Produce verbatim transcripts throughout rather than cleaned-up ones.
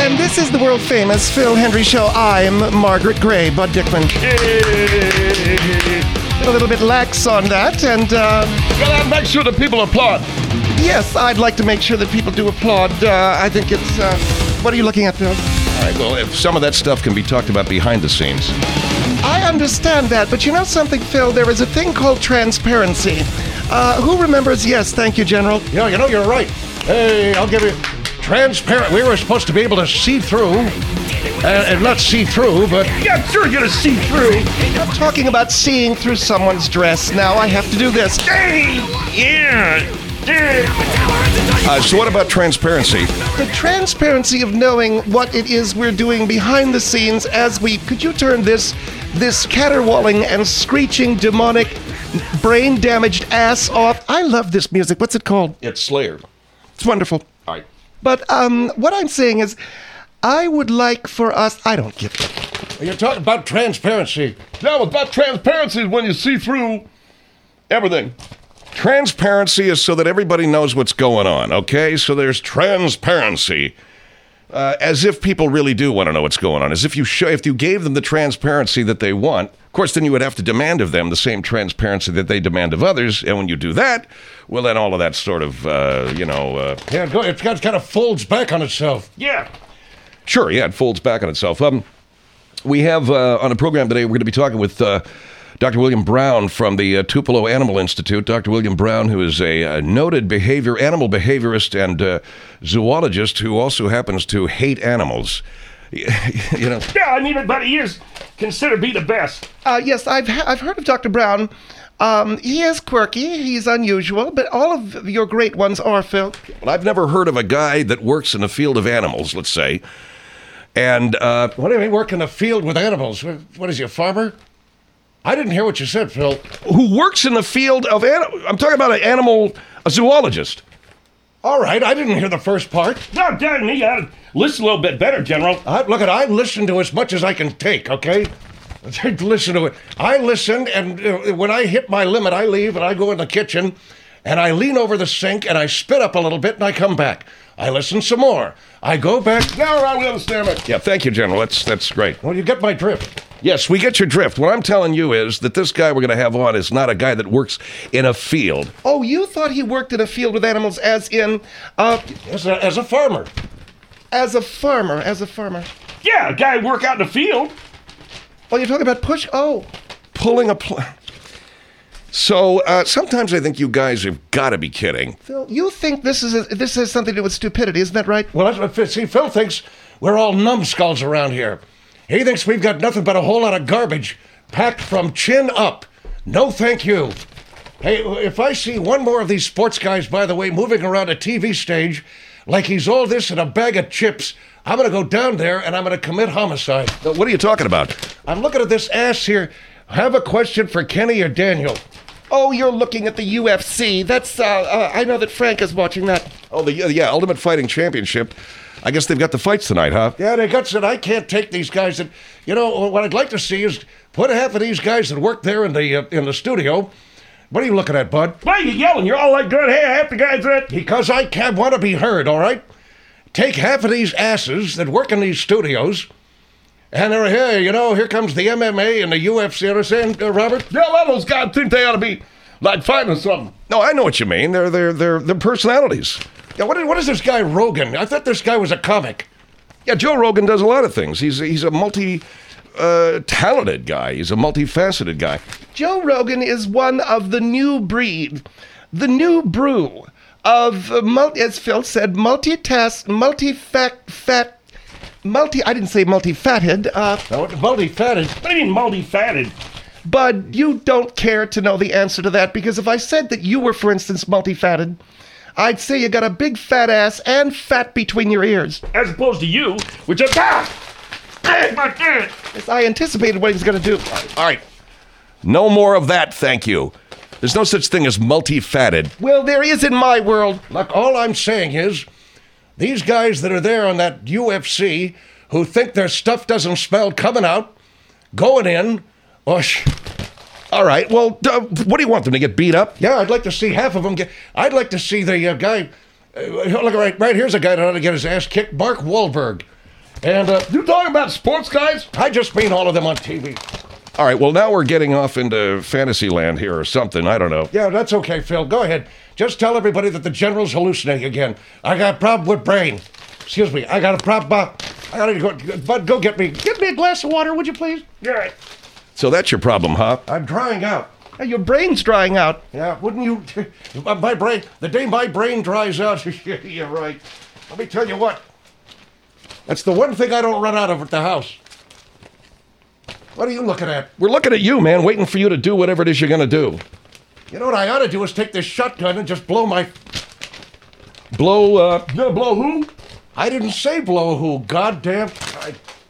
And this is the world-famous Phil Hendrie Show. I'm Margaret Gray, Bud Dickman. A little bit lax on that, and... Uh, Gotta make sure that people applaud. Yes, I'd like to make sure that people do applaud. Uh, I think it's... Uh, what are you looking at, Phil? All right, well, if some of that stuff can be talked about behind the scenes. I understand that, but you know something, Phil? There is a thing called transparency. Uh, who remembers? Yes, thank you, General. You know, you know, you're right. Hey, I'll give you... Transparent. We were supposed to be able to see through. Uh, and not see through, but... Yeah, sure you're gonna see through. I'm talking about seeing through someone's dress. Now I have to do this. Hey, yeah. Uh, so what about transparency? The transparency of knowing what it is we're doing behind the scenes as we... Could you turn this, this caterwauling and screeching demonic brain-damaged ass off? I love this music. What's it called? It's Slayer. It's wonderful. All right. But um, what I'm saying is, I would like for us... I don't get it. You're talking about transparency. No, about transparency is when you see through everything. Transparency is so that everybody knows what's going on, okay? So there's transparency. Uh, as if people really do want to know what's going on. As if you show, if you gave them the transparency that they want, of course, then you would have to demand of them the same transparency that they demand of others. And when you do that, well, then all of that sort of, uh, you know... Uh, yeah, it, go, it kind of folds back on itself. Yeah. Sure, yeah, it folds back on itself. Um, we have uh, on the program today, we're going to be talking with... Uh, Doctor William Brown from the uh, Tupelo Animal Institute. Doctor William Brown, who is a, a noted behavior animal behaviorist and uh, zoologist who also happens to hate animals. You know. Yeah, I mean, but he is considered to be the best. Uh, yes, I've ha- I've heard of Doctor Brown. Um, he is quirky, he's unusual, but all of your great ones are, Phil. Well, I've never heard of a guy that works in the field of animals, let's say. And, uh... What do you mean work in the field with animals? What is he, a farmer? I didn't hear what you said, Phil. Who works in the field of animals? I'm talking about an animal, a zoologist. All right, I didn't hear the first part. No, damn me, you gotta listen a little bit better, General. Uh, look, at I listen to as much as I can take, okay? Listen to it. I listen, and uh, when I hit my limit, I leave, and I go in the kitchen, and I lean over the sink, and I spit up a little bit, and I come back. I listen some more. I go back. Now I understand it. Yeah, thank you, General. That's that's great. Well, you get my drift. Yes, we get your drift. What I'm telling you is that this guy we're going to have on is not a guy that works in a field. Oh, you thought he worked in a field with animals as in... Uh, as, a, as a farmer. As a farmer, as a farmer. Yeah, a guy work out in the field. Oh, you're talking about push... Oh. Pulling a... Pl- So, uh, sometimes I think you guys have got to be kidding. Phil, you think this is a, this has something to do with stupidity, isn't that right? Well, that's what, see, Phil thinks we're all numbskulls around here. He thinks we've got nothing but a whole lot of garbage packed from chin up. No thank you. Hey, if I see one more of these sports guys, by the way, moving around a T V stage like he's all this in a bag of chips, I'm going to go down there and I'm going to commit homicide. What are you talking about? I'm looking at this ass here. Have a question for Kenny or Daniel. Oh, you're looking at the U F C. That's, uh, uh, I know that Frank is watching that. Oh, the yeah, Ultimate Fighting Championship. I guess they've got the fights tonight, huh? Yeah, they got said I can't take these guys that, you know, what I'd like to see is put half of these guys that work there in the uh, in the studio. What are you looking at, Bud? Why are you yelling? You're all like, good, hey, half the guys that... Because I can't want to be heard, all right? Take half of these asses that work in these studios, and they're here, you know, here comes the M M A and the U F C, understand, uh, Robert? Yeah, well, those guys think they ought to be like fighting or something. No, I know what you mean. They're they're they're they're personalities. Yeah, what, what is this guy Rogan? I thought this guy was a comic. Yeah, Joe Rogan does a lot of things. He's he's a multi uh, talented guy. He's a multifaceted guy. Joe Rogan is one of the new breed, the new brew of, uh, multi, as Phil said, multitask, multi-fat, fat, multi, I didn't say multi-fatted. Uh, no, multi-fatted? What do you mean multi-fatted? But you don't care to know the answer to that, because if I said that you were, for instance, multi-fatted, I'd say you got a big fat ass and fat between your ears. As opposed to you, which is... Ah! Yes, I anticipated what he was going to do. All right. No more of that, thank you. There's no such thing as multi-fatted. Well, there is in my world. Look, all I'm saying is, these guys that are there on that U F C who think their stuff doesn't smell coming out, going in, oh, sh- all right, well, uh, what do you want them to get beat up? Yeah, I'd like to see half of them get... I'd like to see the uh, guy... Uh, look, right, right here's a guy that ought to get his ass kicked, Mark Wahlberg. And uh, You talking about sports guys? I just mean all of them on T V. All right, well, now we're getting off into fantasy land here or something. I don't know. Yeah, that's okay, Phil. Go ahead. Just tell everybody that the general's hallucinating again. I got a problem with brain. Excuse me. I got a problem. Uh, I gotta go. Bud, go get me. Get me a glass of water, would you please? Yeah. So that's your problem, huh? I'm drying out. Hey, your brain's drying out. Yeah, wouldn't you? My brain. The day my brain dries out. You're right. Let me tell you what. That's the one thing I don't run out of at the house. What are you looking at? We're looking at you, man, waiting for you to do whatever it is you're going to do. You know what I ought to do is take this shotgun and just blow my... Blow, uh... You gonna blow who? I didn't say blow who. Goddamn. I...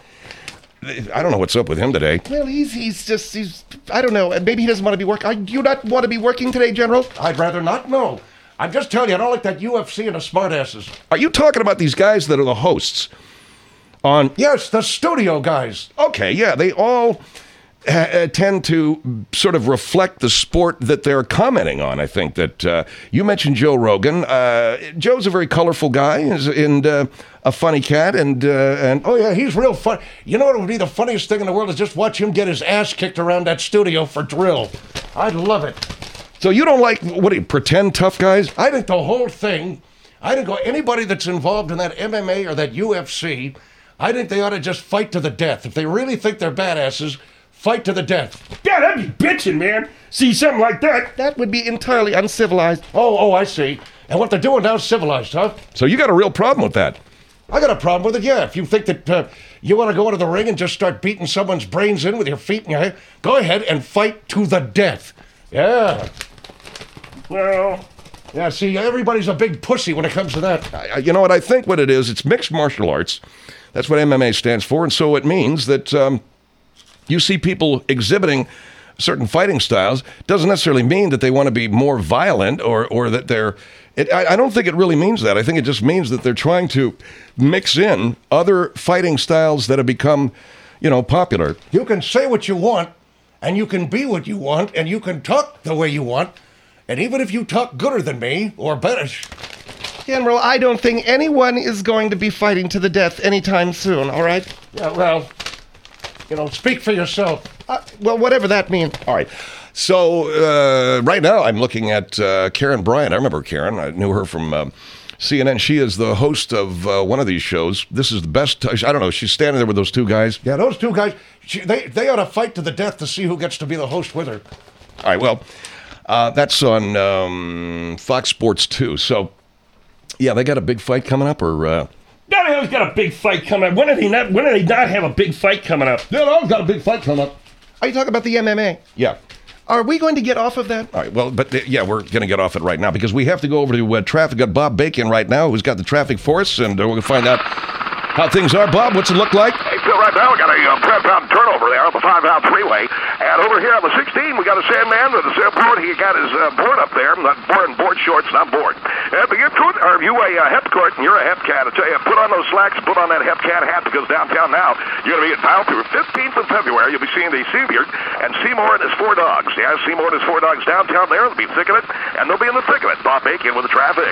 I don't know what's up with him today. Well, he's he's just he's I don't know. Maybe he doesn't want to be working. Do you not want to be working today, General? I'd rather not know. I'm just telling you, I don't like that U F C and the smartasses. Are you talking about these guys that are the hosts on... Yes, the studio guys. Okay, yeah, they all uh, tend to sort of reflect the sport that they're commenting on. I think that uh, you mentioned Joe Rogan. Uh, Joe's a very colorful guy and uh, a funny cat, and uh, and Oh, yeah, he's real fun. You know what would be the funniest thing in the world is just watch him get his ass kicked around that studio for drill. I'd love it. so you don't like what do you, pretend tough guys? I think the whole thing, I think anybody that's involved in that M M A or that U F C, I think they ought to just fight to the death. If they really think they're badasses, fight to the death. Yeah, that'd be bitching, man. See something like that. That would be entirely uncivilized. Oh, oh, I see. And what they're doing now is civilized, huh? So you got a real problem with that. I got a problem with it, yeah. If you think that uh, you want to go into the ring and just start beating someone's brains in with your feet and your head, go ahead and fight to the death. Yeah. Well, Yeah, see, everybody's a big pussy when it comes to that. I, you know what? I think what it is, it's mixed martial arts. That's what M M A stands for. And so it means that um, you see people exhibiting certain fighting styles. Doesn't necessarily mean that they want to be more violent or, or that they're... It, I, I don't think it really means that. I think it just means that they're trying to mix in other fighting styles that have become, you know, popular. You can say what you want, and you can be what you want, and you can talk the way you want. And even if you talk gooder than me, or better... General, I don't think anyone is going to be fighting to the death anytime soon, all right? Yeah, well, you know, speak for yourself. Uh, well, whatever that means. All right. So uh, right now I'm looking at uh, Karen Bryant. I remember Karen. I knew her from uh, C N N. She is the host of uh, one of these shows. This is the best. I don't know. She's standing there with those two guys. Yeah, those two guys, she, they, they ought to fight to the death to see who gets to be the host with her. All right. Well, uh, that's on um, Fox Sports two. So, yeah, they got a big fight coming up, or... Uh, God, he's got a big fight coming up. When did he not? When did he not have a big fight coming up? Yeah, I've got a big fight coming up. Are you talking about the M M A? yeah. Are we going to get off of that? All right, well, but uh, yeah, we're going to get off it right now because we have to go over to uh, traffic. Got Bob Bacon right now, who's got the traffic for us, and uh, we're going to find out how things are. Bob, what's it look like? Hey, Phil, right now we got a uh, ten-pound turnover there on the five-pound freeway. And over here on the sixteen, we got a Sandman with a board. He got his uh, board up there. Not board and board shorts, not board. Uh, but you're cool, or you a uh, Hepcourt and you're a Hepcat. I tell you, put on those slacks, put on that Hepcat hat because downtown now, you're going to be at Bound through fifteenth of February. You'll be seeing the Seabeard and Seymour and his four dogs. Yeah, Seymour and his four dogs downtown there. They'll be thick of it, and they'll be in the thick of it. Bob Bacon with the traffic.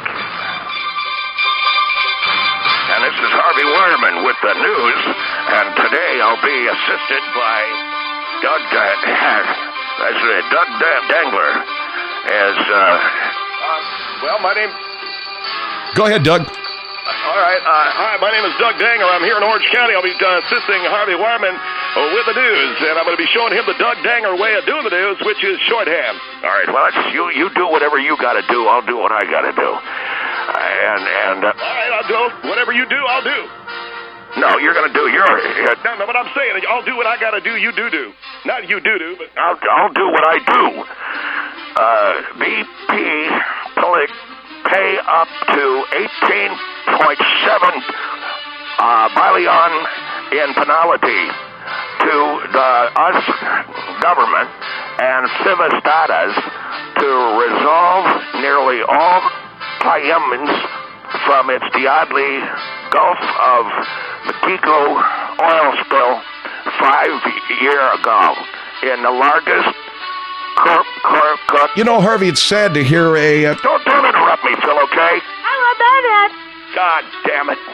And this is Harvey Wireman with the news. And today I'll be assisted by Doug, uh, that's uh, Doug D- Dangler. As, uh, uh, well, my name... Go ahead, Doug. All right. Uh, hi, my name is Doug Danger. I'm here in Orange County. I'll be uh, assisting Harvey Wireman uh, with the news, and I'm going to be showing him the Doug Danger way of doing the news, which is shorthand. All right. Well, that's, you you do whatever you got to do. I'll do what I got to do. Uh, and and uh, all right, I'll do whatever you do. I'll do. No, you're going to do your. Uh, no, no, but I'm saying I'll do what I got to do. You do do. Not you do do, but I'll I'll do what I do. Uh, B P Pelic pay up to eighteen point seven uh, billion in penalty to the us government and Civistatas to resolve nearly all claims from its Diadli Gulf of Mexico oil spill five year ago in the largest corp corp corp. You know, Harvey, it's sad to hear a... Uh, Don't, don't interrupt me, Phil, okay? I'm a bad. God damn it.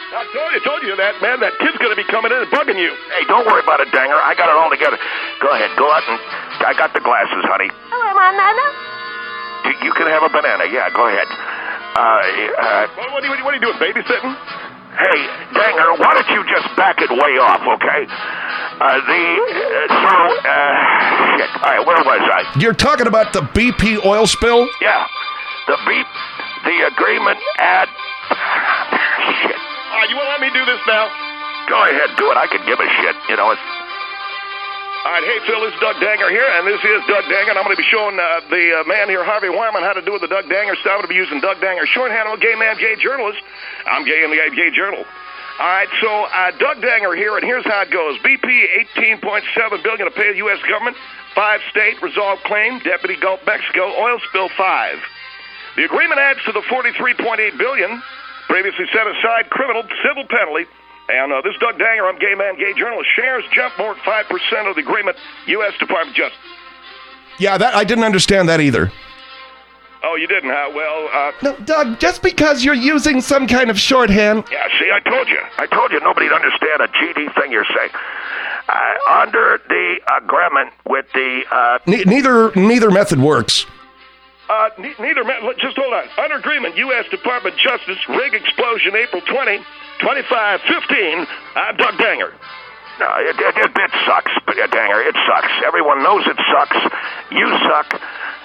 I told you, told you that, man. That kid's going to be coming in and bugging you. Hey, don't worry about it, Danger. I got it all together. Go ahead, go out and... I got the glasses, honey. Hello, banana. You can have a banana. Yeah, go ahead. Uh, uh... Well, what, are you, what are you doing, babysitting? Hey, Danger, why don't you just back it way off, okay? Uh, the... Uh, so, uh... Shit. All right, where was I? You're talking about the B P oil spill? Yeah. The beep... The agreement at... Shit. All right, you want to let me do this now? Go ahead, do it. I can give a shit. You know, it's... All right, hey, Phil, this is Doug Danger here, and this is Doug Danger, and I'm going to be showing uh, the uh, man here, Harvey Wireman, how to do it the Doug Danger style. I'm going to be using Doug Danger shorthand. I'm a gay man, gay journalist. I'm gay in the Gay Journal. All right, so uh, Doug Danger here, and here's how it goes. B P, eighteen point seven billion dollars to pay the U S government. Five state resolved claim. Deputy Gulf Mexico. Oil spill five. The agreement adds to the forty-three point eight billion dollars previously set aside criminal civil penalty. And uh, this is Doug Danger, I'm gay man, gay journalist. Shares jump more than five percent of the agreement, U S Department of Justice. Yeah, that I didn't understand that either. Oh, you didn't, huh? Well, uh... No, Doug, just because you're using some kind of shorthand... Yeah, see, I told you. I told you nobody'd understand a G D thing you're saying. Uh, under the agreement with the... Uh... Ne- neither neither method works. Uh, ne- neither... Me- just hold on. Under agreement, U S Department of Justice, rig explosion April twentieth, twenty-five fifteen, I'm Doug Danger. No, it, it, it, it sucks, but, uh, Danger, it sucks. Everyone knows it sucks. You suck.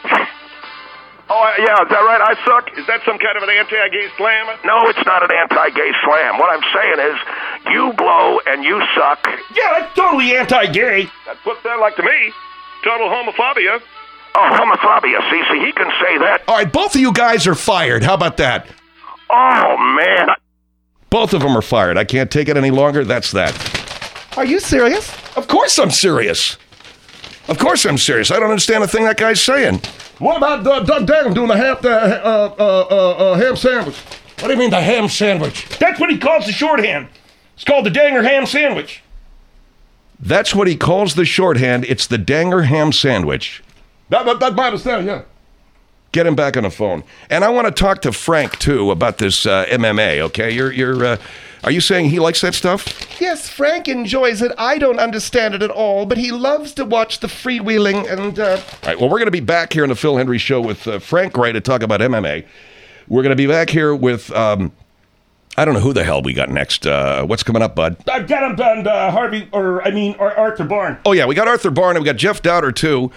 Oh, uh, yeah, is that right? I suck? Is that some kind of an anti-gay slam? No, it's not an anti-gay slam. What I'm saying is, you blow and you suck. Yeah, that's totally anti-gay. That's what that like to me. Total homophobia. Oh, homophobia. See, see, he can say that. All right, both of you guys are fired. How about that? Oh, man. Both of them are fired. I can't take it any longer. That's that. Are you serious? Of course I'm serious. Of course I'm serious. I don't understand a thing that guy's saying. What about uh, Doug Danger doing the ham, uh, uh, uh, uh, uh, ham sandwich? What do you mean the ham sandwich? That's what he calls the shorthand. It's called the Danger ham sandwich. That's what he calls the shorthand. It's the Danger ham sandwich. That, that, that's my understanding, yeah. Get him back on the phone. And I want to talk to Frank, too, about this uh, M M A, okay? You're, you're, uh, are you saying he likes that stuff? Yes, Frank enjoys it. I don't understand it at all, but he loves to watch the freewheeling and... Uh... All right, well, we're going to be back here on the Phil Hendrie Show with uh, Frank Gray to talk about M M A. We're going to be back here with... Um, I don't know who the hell we got next. Uh, what's coming up, bud? I've got him done, uh, Harvey, or I mean, Ar- Arthur Barn. Oh, yeah, we got Arthur Barn, and we got Jeff Dowder, too.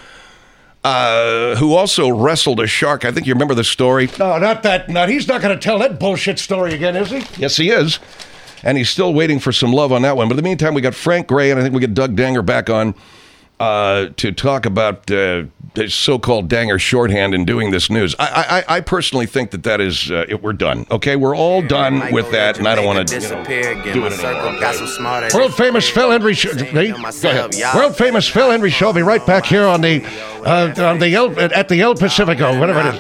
Uh, who also wrestled a shark. I think you remember the story. No, not that nut. He's not going to tell that bullshit story again, is he? Yes, he is. And he's still waiting for some love on that one. But in the meantime, we got Frank Gray, and I think we get Doug Danger back on uh, to talk about uh, his so-called Danger shorthand in doing this news. I, I, I personally think that that is, uh, it, we're done. Okay, we're all done with that, and I don't want to you know, do it anymore. Okay? World famous Phil Hendrie Show. Go ahead. World famous Phil Hendrie Show. I'll be right back here on the uh, on the El, at the El Pacifico, whatever it is.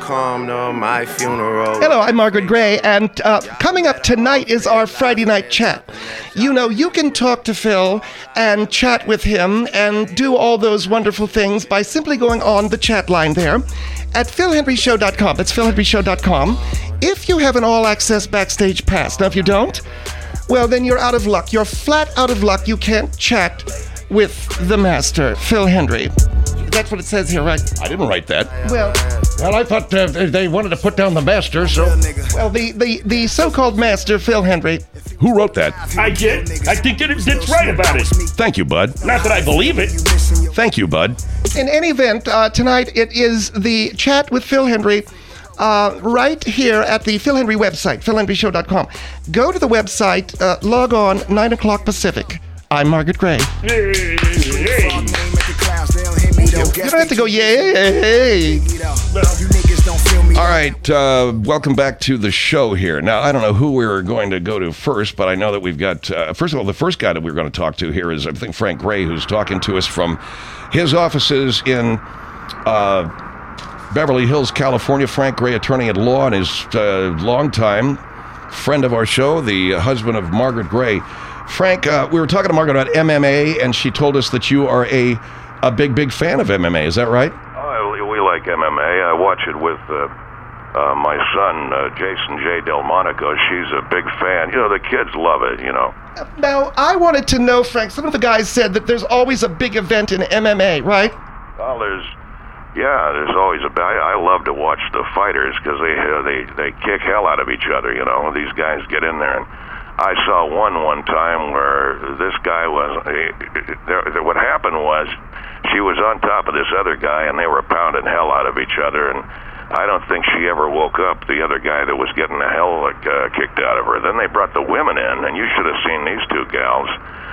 Hello, I'm Margaret Gray, and uh, coming up tonight is our Friday night chat. You know, you can talk to Phil and chat with him and do all those wonderful things by simply going on the chat line there at phil hendrie show dot com. That's phil hendrie show dot com. If you have an all-access backstage pass. Now, if you don't, well, then you're out of luck. You're flat out of luck. You can't chat with the master, Phil Hendrie. That's what it says here, right? I didn't write that. Well, well, I thought uh, they wanted to put down the master, so... Well, the, the, the so-called master, Phil Hendrie. Who wrote that? I did. I think that it's, it's right about it. Thank you, bud. Not that I believe it. Thank you, bud. In any event, uh, tonight it is the chat with Phil Hendrie uh, right here at the Phil Hendrie website, phil hendrie show dot com. Go to the website, uh, log on, nine o'clock Pacific. I'm Margaret Gray. Hey, hey. You don't have to go, yay. All right, uh, welcome back to the show here. Now, I don't know who we were going to go to first, but I know that we've got, uh, first of all, the first guy that we're going to talk to here is, I think, Frank Gray, who's talking to us from his offices in uh, Beverly Hills, California. Frank Gray, attorney at law, and his uh, longtime friend of our show, the husband of Margaret Gray. Frank, uh, we were talking to Margaret about M M A, and she told us that you are a, a big, big fan of M M A. Is that right? Oh, we like M M A. I watch it with uh, uh, my son, uh, Jason J. Delmonico, she's a big fan. You know, the kids love it, you know. Now, I wanted to know, Frank, some of the guys said that there's always a big event in M M A, right? Well, there's, yeah, there's always a, I, I love to watch the fighters because they, uh, they, they kick hell out of each other, you know. These guys get in there, and I saw one one time where this guy was, he, there, there, what happened was, she was on top of this other guy, and they were pounding hell out of each other, and I don't think she ever woke up, the other guy that was getting the hell uh, kicked out of her. Then they brought the women in, and you should have seen these two gals.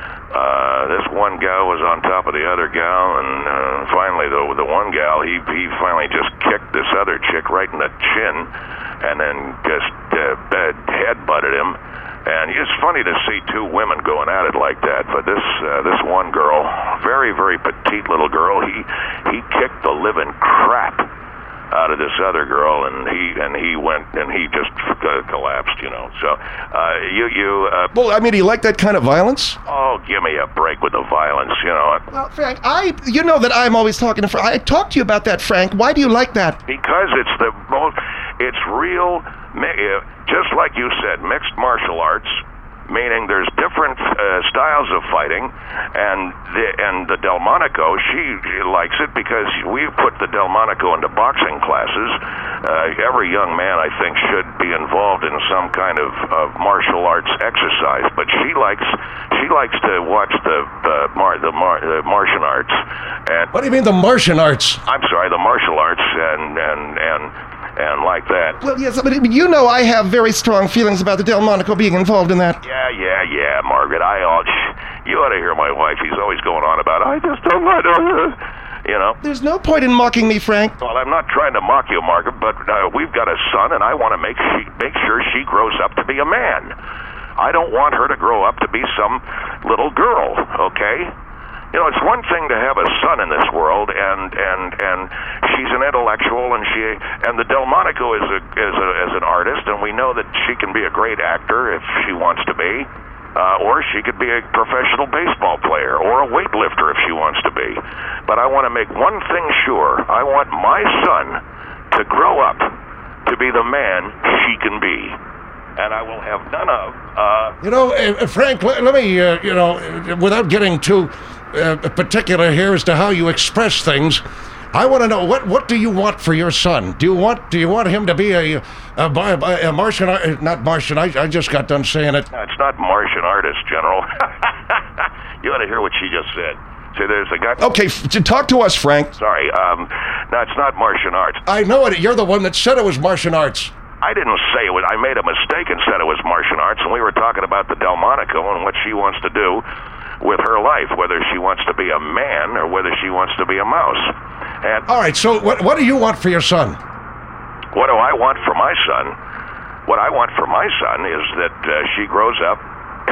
Uh, this one gal was on top of the other gal, and uh, finally, the, the one gal, he, he finally just kicked this other chick right in the chin, and then just uh, head-butted him. And it's funny to see two women going at it like that, but this uh, this one girl, very, very petite little girl, he he kicked the living crap out of this other girl, and he and he went and he just uh, collapsed, you know. So uh, you you uh, Well, I mean, do you like that kind of violence? oh, give me a break with the violence, you know. Well, Frank, I, you know that I'm always talking to Frank. I talked to you about that, Frank. Why do you like that? Because it's the most, it's real, mi- uh, just like you said, mixed martial arts, meaning there's different uh, styles of fighting, and the, and the Delmonico, she, she likes it because we've put the Delmonico into boxing classes. Uh, every young man, I think, should be involved in some kind of, of martial arts exercise, but she likes she likes to watch the uh, mar, the, mar, the Martian arts. And What do you mean the Martian arts? I'm sorry, the martial arts, and and and. and like that. Well, yes, but you know I have very strong feelings about the Delmonico being involved in that. Yeah, yeah, yeah, Margaret. I ought, you ought to hear my wife. She's always going on about, I just don't want to, you know. There's no point in mocking me, Frank. Well, I'm not trying to mock you, Margaret, but uh, we've got a son, and I want to make she, make sure she grows up to be a man. I don't want her to grow up to be some little girl, okay? You know, it's one thing to have a son in this world, and and and she's an intellectual, and she and the Delmonico is a is a is an artist, and we know that she can be a great actor if she wants to be, uh, or she could be a professional baseball player or a weightlifter if she wants to be. But I want to make one thing sure: I want my son to grow up to be the man she can be. And I will have none of. Uh, You know, uh, Frank, let, let me, uh, you know, without getting too uh, particular here as to how you express things, I want to know what what do you want for your son? Do you want do you want him to be a a, a, a Martian? Uh, not Martian. I, I just got done saying it. it's not Martian artist, General. You ought to hear what she just said. See, there's a guy. Okay, f- to talk to us, Frank. Sorry. Um, no, it's not Martian arts. I know it. You're the one that said it was Martian arts. I didn't say it was. I made a mistake and said it was Martian arts, and we were talking about the Delmonico and what she wants to do with her life, whether she wants to be a man or whether she wants to be a mouse. And All right. So what what do you want for your son? what do I want for my son? What I want for my son is that uh, she grows up.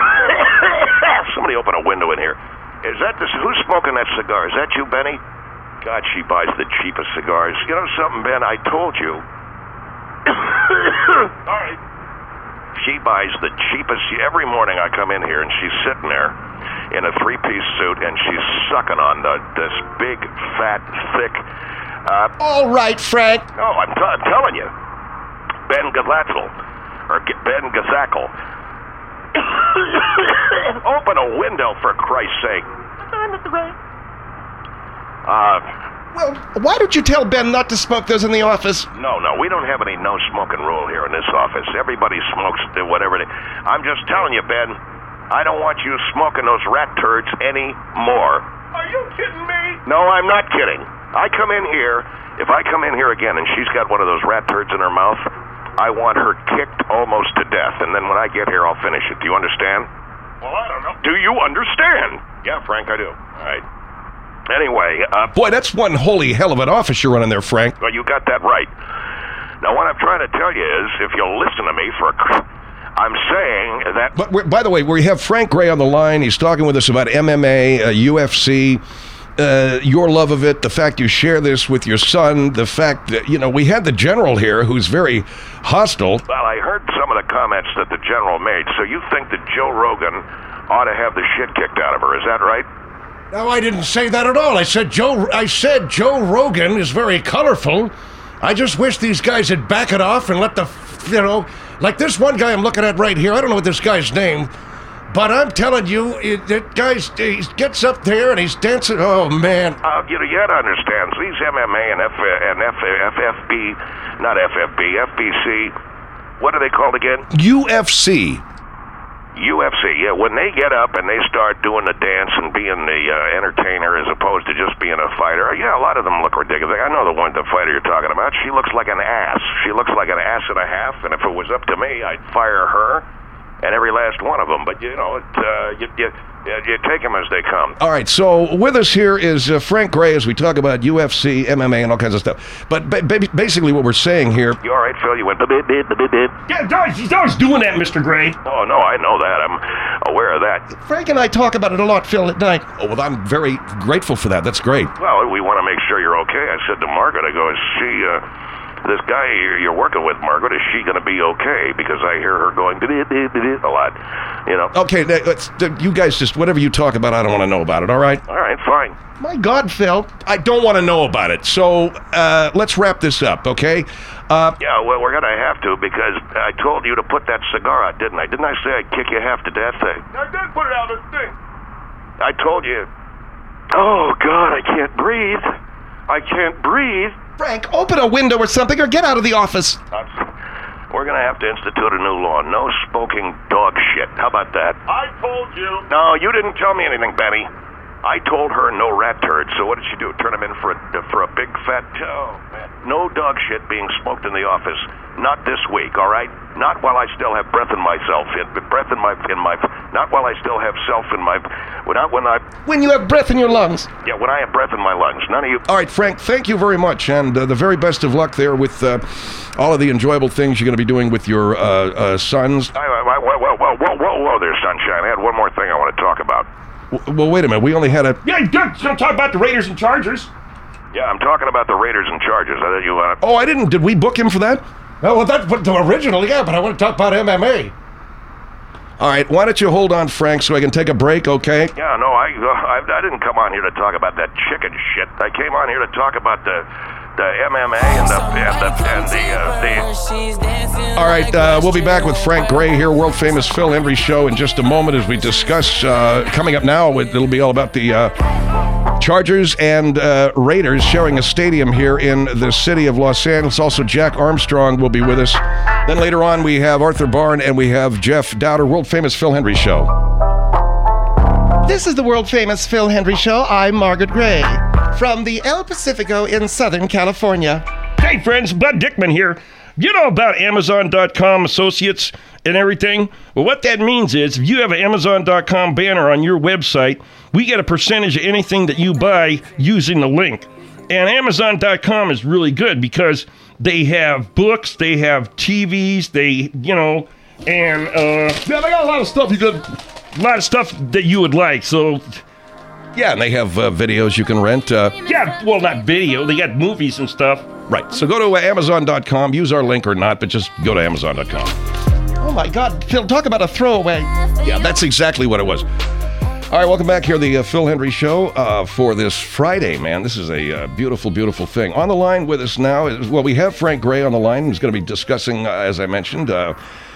Somebody open a window in here. Is that this? Who's smoking that cigar? Is that you, Benny? God, she buys the cheapest cigars. You know something, Ben? I told you. Sorry. She buys the cheapest. Every morning I come in here and she's sitting there in a three-piece suit and she's sucking on the this big, fat, thick. Uh, All right, Frank. no, I'm, t- I'm telling you, Ben Gazackle or G- Ben Gazackle. Open a window for Christ's sake. Uh. Well, why don't you tell Ben not to smoke those in the office? No, no, we don't have any no smoking rule here in this office. Everybody smokes whatever they... I'm just telling you, Ben, I don't want you smoking those rat turds anymore. Are you kidding me? No, I'm not kidding. I come in here, if I come in here again and she's got one of those rat turds in her mouth, I want her kicked almost to death, and then when I get here, I'll finish it. Do you understand? Well, I don't know. Do you understand? Yeah, Frank, I do. All right. Anyway, uh... Boy, that's one holy hell of an office you're running there, Frank. Well, you got that right. Now, what I'm trying to tell you is, if you'll listen to me for a... I'm saying that... But we're, by the way, we have Frank Gray on the line. He's talking with us about M M A, uh, U F C, uh, your love of it, the fact you share this with your son, the fact that, you know, we had the general here who's very hostile. Well, I heard some of the comments that the general made, so you think that Joe Rogan ought to have the shit kicked out of her, is that right? No, I didn't say that at all. I said Joe. I said Joe Rogan is very colorful, I just wish these guys would back it off and let the, you know, like this one guy I'm looking at right here. I don't know what this guy's name, but I'm telling you, it, that guy's, he gets up there and he's dancing. Oh, man. Uh, you, you gotta understand, these M M A and, F, and F, F F B, not F F B, F B C, what are they called again? U F C. U F C, yeah, when they get up and they start doing the dance and being the uh, entertainer as opposed to just being a fighter, yeah, a lot of them look ridiculous. I know the one, the fighter you're talking about, she looks like an ass. She looks like an ass and a half, and if it was up to me, I'd fire her and every last one of them. But, you know, it, uh, you, you, you take them as they come. All right, so with us here is uh, Frank Gray as we talk about U F C, M M A, and all kinds of stuff. But ba- ba- basically what we're saying here... You all right, Phil? You went... Bid, bid, bid, bid. Yeah, he's always doing that, Mister Gray. Oh, no, I know that. I'm aware of that. Frank and I talk about it a lot, Phil, at night. Oh, well, I'm very grateful for that. That's great. Well, we want to make sure you're okay. I said to Margaret, I go, is she... Uh, this guy you're working with, Margaret, is she going to be okay? Because I hear her going a lot, you know. Okay, let's, you guys just, whatever you talk about, I don't want to know about it, all right? All right, fine. My God, Phil. I don't want to know about it, so uh, let's wrap this up, okay? Uh, yeah, well, we're going to have to because I told you to put that cigar out, didn't I? Didn't I say I'd kick you half to death? I, I did put it out, this thing. I told you. Oh, God, I can't breathe. I can't breathe. Frank, open a window or something or get out of the office. We're going to have to institute a new law. No smoking dog shit. How about that? I told you. No, you didn't tell me anything, Benny. I told her no rat turds. So what did she do? Turn him in for a, for a big fat... Oh, man. No dog shit being smoked in the office. Not this week, all right? Not while I still have breath in myself. In, breath in my... in my. Not while I still have self in my... Not when I... When you have breath in your lungs. Yeah, when I have breath in my lungs. None of you... All right, Frank, thank you very much, and uh, the very best of luck there with uh, all of the enjoyable things you're going to be doing with your uh, uh, sons. I, I, I, whoa, whoa, whoa, whoa, whoa, whoa there, sunshine. I had one more thing I want to talk about. Well, wait a minute. We only had a... Yeah, don't talk about the Raiders and Chargers. Yeah, I'm talking about the Raiders and Chargers. I thought you want to... Oh, I didn't. Did we book him for that? Oh, well, that's the original, yeah, but I want to talk about M M A. All right, why don't you hold on, Frank, so I can take a break, okay? Yeah, no, I, uh, I I didn't come on here to talk about that chicken shit. I came on here to talk about the the M M A and the and the and the, uh, the... All right, uh, we'll be back with Frank Gray here, world famous Phil Hendrie Show, in just a moment as we discuss uh, coming up now. It'll be all about the uh, Chargers and uh, Raiders sharing a stadium here in the city of Los Angeles. Also, Jack Armstrong will be with us. Then later on, we have Arthur Barn and we have Jeff Dowder, world famous Phil Hendrie Show. This is the world famous Phil Hendrie Show. I'm Margaret Gray from the El Pacifico in Southern California. Hey, friends, Bud Dickman here. You know about Amazon dot com associates and everything? Well, what that means is if you have an Amazon dot com banner on your website, we get a percentage of anything that you buy using the link. And Amazon dot com is really good because they have books, they have T Vs, they, you know, and, uh... yeah, they got a lot of stuff you could... A lot of stuff that you would like, so... Yeah, and they have uh, videos you can rent. Uh, yeah, well, not video. They got movies and stuff. Right. So go to uh, Amazon dot com. Use our link or not, but just go to Amazon dot com. Oh, my God. Phil, talk about a throwaway. Yeah, that's exactly what it was. All right, welcome back here to the uh, Phil Hendrie Show uh, for this Friday, man. This is a uh, beautiful, beautiful thing. On the line with us now, is, well, we have Frank Gray on the line. He's going to be discussing, uh, as I mentioned, uh,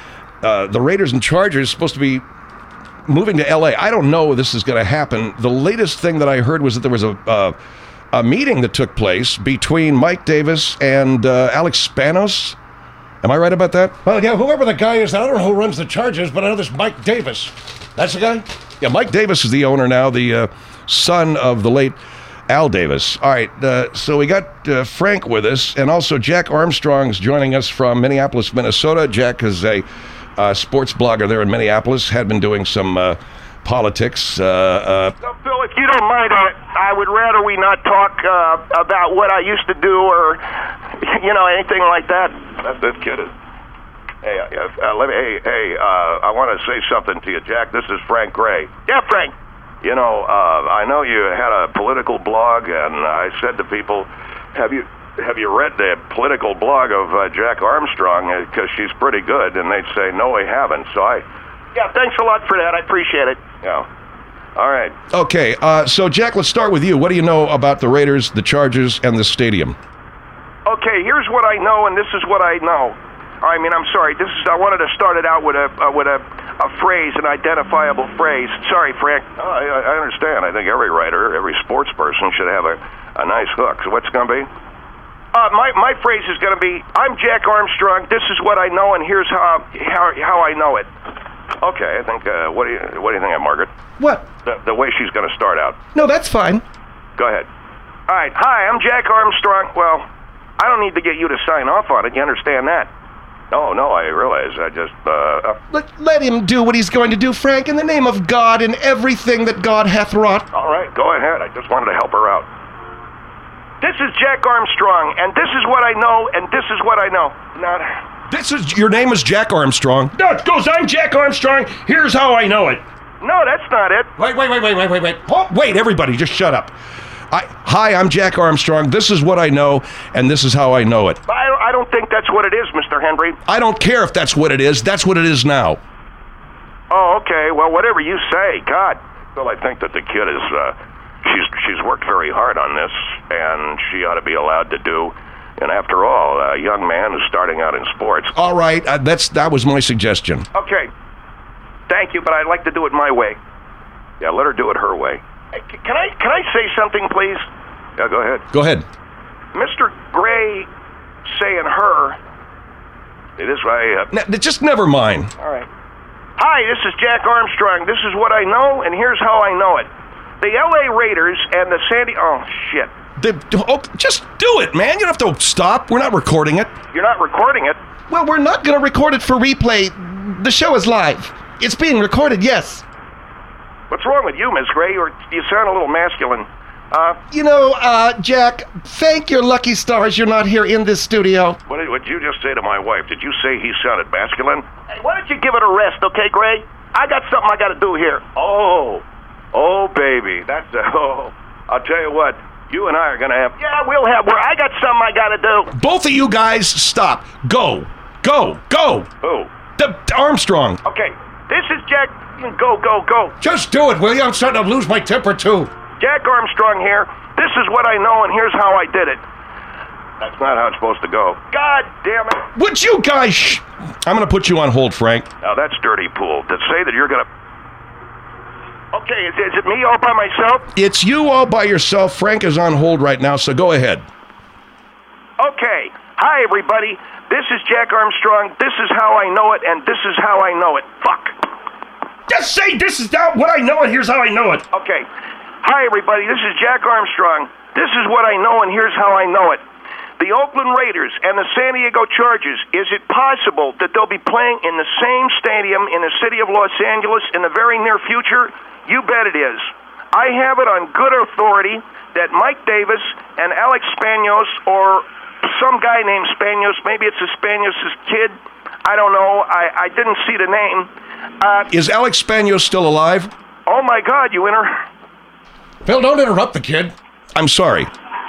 uh, the Raiders and Chargers supposed to be moving to L A. I don't know if this is going to happen. The latest thing that I heard was that there was a uh, a meeting that took place between Mike Davis and uh, Alex Spanos. Am I right about that? Well, yeah, whoever the guy is, I don't know who runs the Chargers, but I know this Mike Davis. That's the guy? Yeah, Mike Davis is the owner now, the uh, son of the late Al Davis. All right, uh, so we got uh, Frank with us, and also Jack Armstrong's joining us from Minneapolis, Minnesota. Jack is a Uh, sports blogger there in Minneapolis, had been doing some uh, politics. Uh, uh, so, Phil, if you don't mind, I, I would rather we not talk uh, about what I used to do or, you know, anything like that. That's this kid is. Hey, uh, uh, let me. Hey, hey. Uh, I want to say something to you, Jack. This is Frank Gray. Yeah, Frank. You know, uh, I know you had a political blog, and I said to people, "Have you?" Have you read the political blog of uh, Jack Armstrong? Because she's pretty good. And they'd say, no, we haven't. So I... Yeah, thanks a lot for that. I appreciate it. Yeah. All right. Okay, uh, so Jack, let's start with you. What do you know about the Raiders, the Chargers, and the stadium? Okay, here's what I know, and this is what I know. I mean, I'm sorry. This is. I wanted to start it out with a uh, with a, a phrase, an identifiable phrase. Sorry, Frank. Oh, I, I understand. I think every writer, every sports person should have a, a nice hook. So what's it going to be? Uh, my my phrase is going to be, I'm Jack Armstrong. This is what I know, and here's how how how I know it. Okay, I think. Uh, what do you what do you think of Margaret? What? The, the way she's going to start out. No, that's fine. Go ahead. All right. Hi, I'm Jack Armstrong. Well, I don't need to get you to sign off on it. You understand that? No, no, I realize. I just, uh... uh Let, let him do what he's going to do, Frank, in the name of God and everything that God hath wrought. all right, go ahead. I just wanted to help her out. This is Jack Armstrong, and this is what I know, and this is what I know. Not... This is your name is Jack Armstrong. No, it goes, I'm Jack Armstrong. Here's how I know it. No, that's not it. Wait, wait, wait, wait, wait, wait, wait. Oh, wait, everybody, just shut up. I, hi, I'm Jack Armstrong. This is what I know, and this is how I know it. I, I don't think that's what it is, Mister Henry. I don't care if that's what it is. That's what it is now. Oh, okay. Well, whatever you say. God. Well, I think that the kid is, uh, she's she's worked very hard on this, and she ought to be allowed to do. And after all, a young man who's starting out in sports. All right, uh, that's that was my suggestion. Okay. Thank you, but I'd like to do it my way. Yeah, let her do it her way. Hey, c- Can I can I say something, please? Yeah, go ahead. Go ahead. Mister Gray saying her. It is right. Uh, Ne- just never mind. all right. Hi, this is Jack Armstrong. This is what I know, and here's how I know it. The L A Raiders and the San Diego... Oh, shit. The, oh, just do it, man. You don't have to stop. We're not recording it. You're not recording it. Well, we're not going to record it for replay. The show is live. It's being recorded, yes. What's wrong with you, Miss Gray? Or you sound a little masculine. Uh, You know, uh, Jack, thank your lucky stars you're not here in this studio. what did what you just say to my wife? Did you say he sounded masculine? Hey, why don't you give it a rest, okay, Gray? I got something I got to do here. Oh, oh, baby, that's a. Oh, I'll tell you what. You and I are gonna have. Yeah, we'll have. Where I got something I got to do. Both of you guys, stop. Go. Go. Go. Who? The, the Armstrong. Okay, this is Jack. Go, go, go. Just do it, will you? I'm starting to lose my temper, too. Jack Armstrong here. This is what I know, and here's how I did it. That's not how it's supposed to go. God damn it. Would you guys... Sh- I'm going to put you on hold, Frank. Now that's dirty pool. To say that you're gonna... Okay, is, is it me all by myself? It's you all by yourself. Frank is on hold right now, so go ahead. Okay. Hi, everybody. This is Jack Armstrong. This is how I know it, and this is how I know it. Fuck. Just say this is now what I know, and here's how I know it. Okay. Hi, everybody. This is Jack Armstrong. This is what I know, and here's how I know it. The Oakland Raiders and the San Diego Chargers, is it possible that they'll be playing in the same stadium in the city of Los Angeles in the very near future? You bet it is. I have it on good authority that Mike Davis and Alex Spanos, or some guy named Spanos, maybe it's a Spanos' kid, I don't know, I, I didn't see the name. Uh, Is Alex Spanos still alive? oh my God, you inter... Phil, don't interrupt the kid. I'm sorry.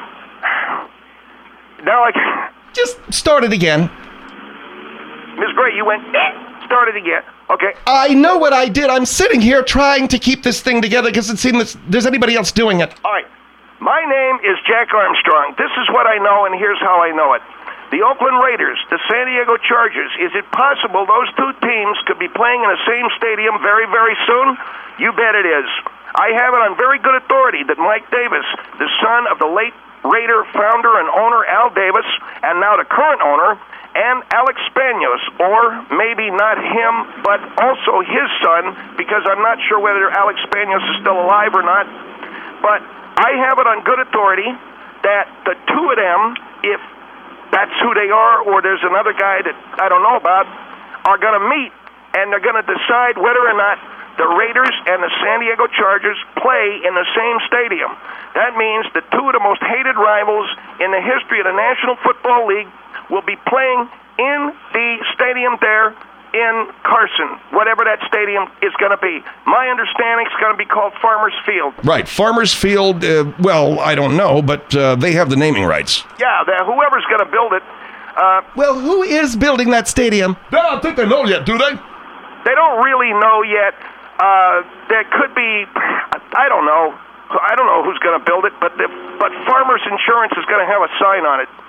Now I... Just start it again. Miss Gray, you went... Start it again. Okay. I know what I did. I'm sitting here trying to keep this thing together because it seems there's anybody else doing it. All right. My name is Jack Armstrong. This is what I know, and here's how I know it. The Oakland Raiders, the San Diego Chargers, is it possible those two teams could be playing in the same stadium very, very soon? You bet it is. I have it on very good authority that Mike Davis, the son of the late Raider founder and owner Al Davis, and now the current owner, and Alex Spanos, or maybe not him, but also his son, because I'm not sure whether Alex Spanos is still alive or not, but I have it on good authority that the two of them, if that's who they are, or there's another guy that I don't know about, are going to meet, and they're going to decide whether or not the Raiders and the San Diego Chargers play in the same stadium. That means the two of the most hated rivals in the history of the National Football League will be playing in the stadium there in Carson, whatever that stadium is going to be. My understanding is going to be called Farmers Field. Right, Farmers Field, uh, well, I don't know, but uh, they have the naming rights. Yeah, the, whoever's going to build it, uh, Well, who is building that stadium? I don't think they know yet, do they? they don't really know yet. Uh, there could be, I don't know. I don't know who's going to build it, but the, but Farmers Insurance is going to have a sign on it.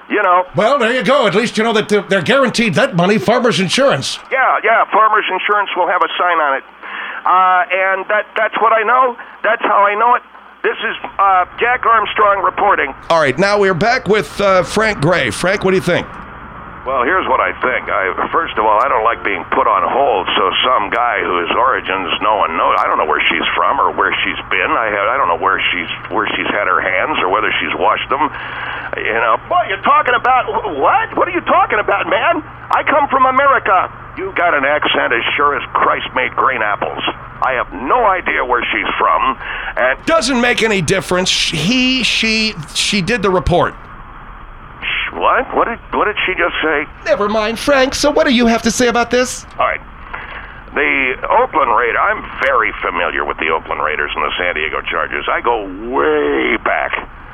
You know. Well, there you go. At least you know that they're, they're guaranteed that money, Farmers Insurance. Yeah, yeah, Farmers Insurance will have a sign on it. Uh, and that that's what I know. That's how I know it. This is uh, Jack Armstrong reporting. All right, now we're back with uh, Frank Gray. Frank, what do you think? Well, here's what I think. I, first of all, I don't like being put on hold, so some guy whose origins no one knows. I don't know where she's from or where she's been. I have, I don't know where she's where she's had her hands or whether she's washed them. You know, boy, you're talking about what? What are you talking about, man? I come from America. You got an accent as sure as Christ made green apples. I have no idea where she's from, and Doesn't make any difference. He, she, she did the report. what? What did what did she just say? Never mind, Frank. So what do you have to say about this? All right. The Oakland Raiders, I'm very familiar with the Oakland Raiders and the San Diego Chargers. I go way back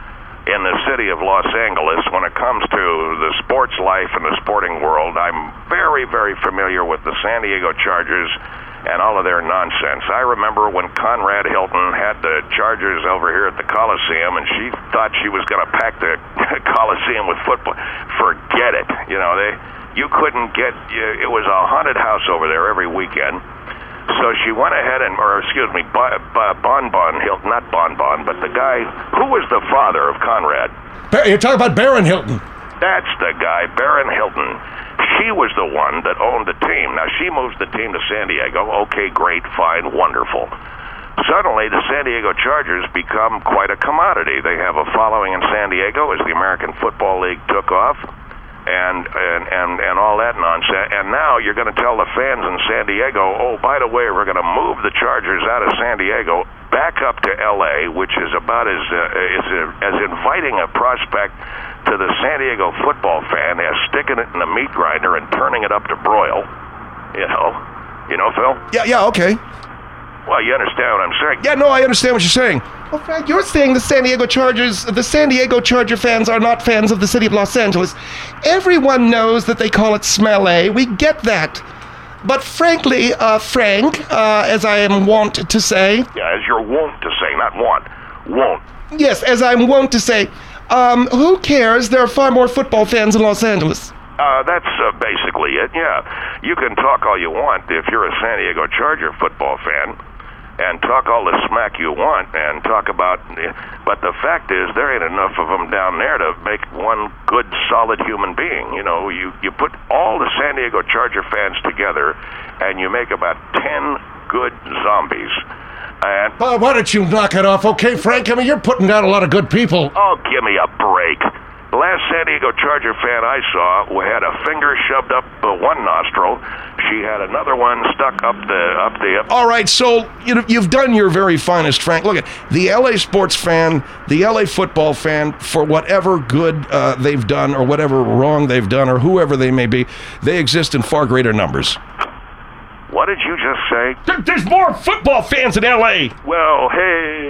in the city of Los Angeles when it comes to the sports life and the sporting world. I'm very, very familiar with the San Diego Chargers and all of their nonsense. I remember when Conrad Hilton had the Chargers over here at the Coliseum, and she thought she was going to pack the Coliseum with football. Forget it. You know, they you couldn't get, it was a haunted house over there every weekend. So she went ahead and, or excuse me, Bon Bon, bon Hilton, not Bon Bon, but the guy, who was the father of Conrad? You're talking about Baron Hilton. That's the guy, Baron Hilton. She was the one that owned the team. Now, she moves the team to San Diego. Okay, great, fine, wonderful. Suddenly, the San Diego Chargers become quite a commodity. They have a following in San Diego as the American Football League took off, and and, and, and all that nonsense. And now you're going to tell the fans in San Diego, oh, by the way, we're going to move the Chargers out of San Diego back up to L A, which is about as, uh, as, uh, as inviting a prospect to the San Diego football fan as sticking it in a meat grinder and turning it up to broil. You know? You know, Phil? Yeah, yeah, okay. Well, you understand what I'm saying. Yeah, no, I understand what you're saying. Well, Frank, you're saying the San Diego Chargers, the San Diego Charger fans are not fans of the city of Los Angeles. Everyone knows that they call it Smell A. We get that. But frankly, uh, Frank, uh, as I am wont to say... Yeah, as you're wont to say, not want. Won't. Yes, as I'm wont to say, um, who cares? There are far more football fans in Los Angeles. Uh, that's uh, basically it, yeah. You can talk all you want if you're a San Diego Charger football fan, and talk all the smack you want, and talk about... But the fact is, there ain't enough of them down there to make one good, solid human being. You know, you, you put all the San Diego Charger fans together, and you make about ten good zombies. And... Uh, why don't you knock it off, okay, Frank? I mean, you're putting down a lot of good people. Oh, give me a break. The last San Diego Charger fan I saw had a finger shoved up uh, one nostril. She had another one stuck up the up the. All right, so you know, you've done your very finest, Frank. Look at the L A sports fan, the L A football fan, for whatever good uh, they've done or whatever wrong they've done or whoever they may be, they exist in far greater numbers. What did you just say? There, there's more football fans in L A. Well, hey.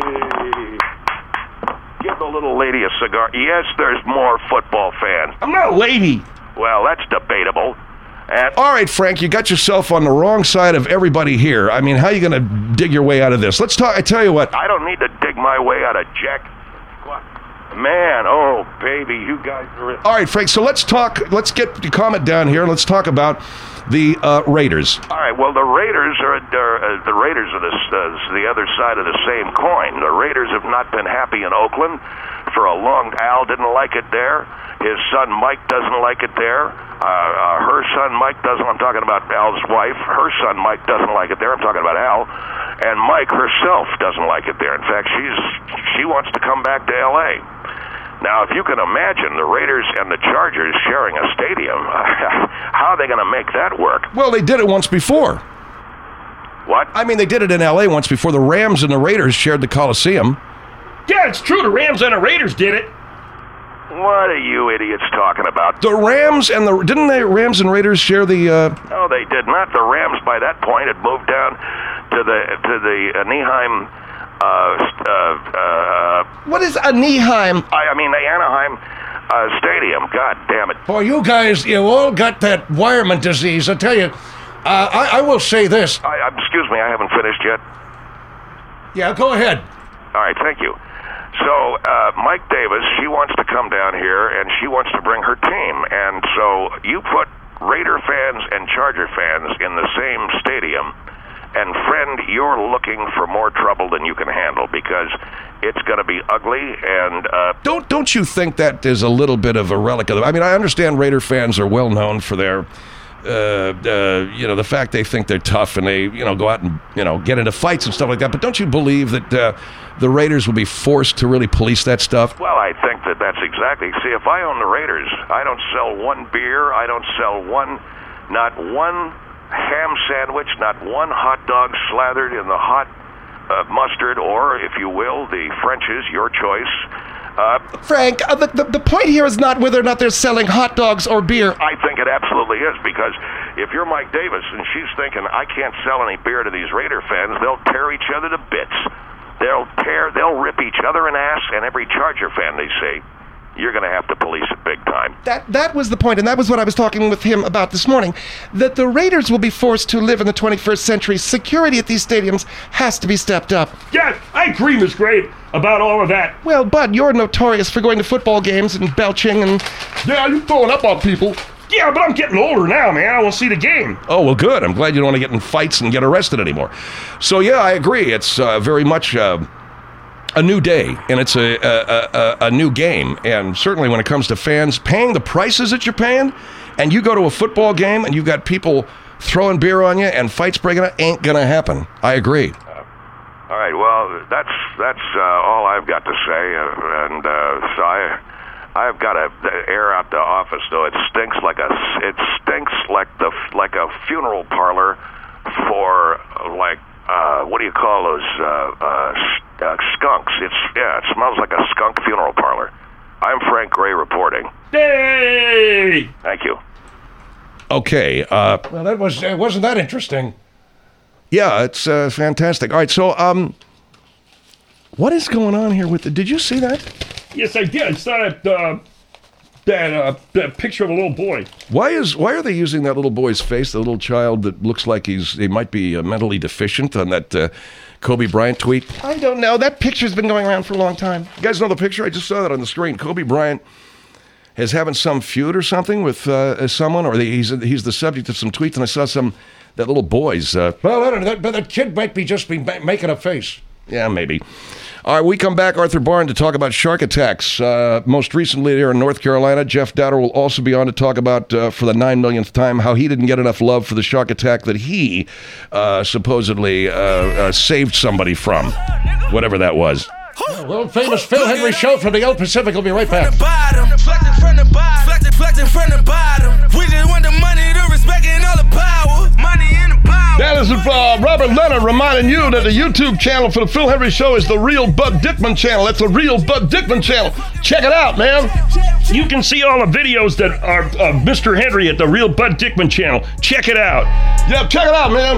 Give the little lady a cigar. Yes, there's more football fans. I'm not a lady. Well, that's debatable. And All right, Frank, you got yourself on the wrong side of everybody here. I mean, how are you going to dig your way out of this? Let's talk. I tell you what. I don't need to dig my way out of Jack. What? Man, oh, baby, you guys are... All right, Frank, so let's talk. Let's get the comment down here. Let's talk about the uh, Raiders. All right, well, the Raiders are, are uh, the Raiders are this, uh, the other side of the same coin. The Raiders have not been happy in Oakland for a long... Al didn't like it there. His son Mike doesn't like it there. Uh, uh, her son Mike doesn't. I'm talking about Al's wife. Her son Mike doesn't like it there. I'm talking about Al. And Mike herself doesn't like it there. In fact, she's she wants to come back to L A. Now, if you can imagine the Raiders and the Chargers sharing a stadium, how are they going to make that work? Well, they did it once before. What? I mean, they did it in L A once before. The Rams and the Raiders shared the Coliseum. Yeah, it's true. The Rams and the Raiders did it. What are you idiots talking about? The Rams and the didn't the Rams and Raiders share the? Uh, No, they did not. The Rams, by that point, had moved down to the to the Anaheim. Uh, uh, uh, What is Anaheim? I, I mean the Anaheim uh, Stadium. God damn it! Boy, you guys, you all got that Wireman disease. I tell you, uh, I, I will say this. I, I, excuse me, I haven't finished yet. Yeah, go ahead. All right, thank you. So uh, Mike Davis, she wants to come down here, and she wants to bring her team. And so you put Raider fans and Charger fans in the same stadium, and friend, you're looking for more trouble than you can handle, because it's going to be ugly. And uh, Don't don't you think that is a little bit of a relic of the... I mean, I understand Raider fans are well known for their... Uh, uh, you know, the fact they think they're tough and they, you know, go out and, you know, get into fights and stuff like that. But don't you believe that uh, the Raiders will be forced to really police that stuff? Well, I think that that's exactly... See, if I own the Raiders, I don't sell one beer, I don't sell one, not one ham sandwich, not one hot dog slathered in the hot uh, mustard, or, if you will, the French's, your choice. Uh, Frank, uh, the, the, the point here is not whether or not they're selling hot dogs or beer. I think it absolutely is, because if you're Mike Davis and she's thinking, I can't sell any beer to these Raider fans, they'll tear each other to bits. They'll tear, they'll rip each other an ass, and every Charger fan they say, you're going to have to police it big time. That that was the point, and that was what I was talking with him about this morning, that the Raiders will be forced to live in the twenty-first century. Security at these stadiums has to be stepped up. Yeah, I agree, Miss Gray, about all of that. Well, Bud, you're notorious for going to football games and belching and... Yeah, you throwing up on people. Yeah, but I'm getting older now, man. I want to see the game. Oh, well, good. I'm glad you don't want to get in fights and get arrested anymore. So, yeah, I agree. It's uh, very much... Uh, a new day, and it's a, a, a, a new game. And certainly when it comes to fans paying the prices that you're paying, and you go to a football game and you've got people throwing beer on you and fights breaking out, ain't gonna happen. I agree. Uh, all right, well, that's that's uh, all I've got to say, uh, and uh, so I, I've got to air out the office, though. It stinks like a it stinks like the like a funeral parlor for like uh, what do you call those? Uh, uh, Uh, skunks. It's yeah. It smells like a skunk funeral parlor. I'm Frank Gray reporting. Hey! Thank you. Okay. Uh, Well, that was it wasn't that interesting. yeah, it's uh, fantastic. All right. So, um, what is going on here with the? Did you see that? Yes, I did. I saw that, uh, that, uh, that picture of a little boy. Why is why are they using that little boy's face, the little child that looks like he's he might be uh, mentally deficient on that uh, Kobe Bryant tweet? I don't know. That picture's been going around for a long time. You guys know the picture? I just saw that on the screen. Kobe Bryant is having some feud or something with uh, someone, or the, he's he's the subject of some tweets, and I saw some that little boy's. Uh, Well, I don't know. That, but that kid might be just be ma- making a face. yeah, maybe. All right, we come back, Arthur Barn, to talk about shark attacks. Uh, most recently there in North Carolina, Jeff Dowder will also be on to talk about, uh, for the nine millionth time, how he didn't get enough love for the shark attack that he uh, supposedly uh, uh, saved somebody from, whatever that was. The world famous Phil Henry show from the El Pacific. Will be right back. That is uh, Robert Leonard reminding you that the YouTube channel for the Phil Henry Show is the Real Bud Dickman channel. That's the Real Bud Dickman channel. Check it out, man. You can see all the videos that are uh, Mister Henry at the Real Bud Dickman channel. Check it out. Yeah, check it out, man.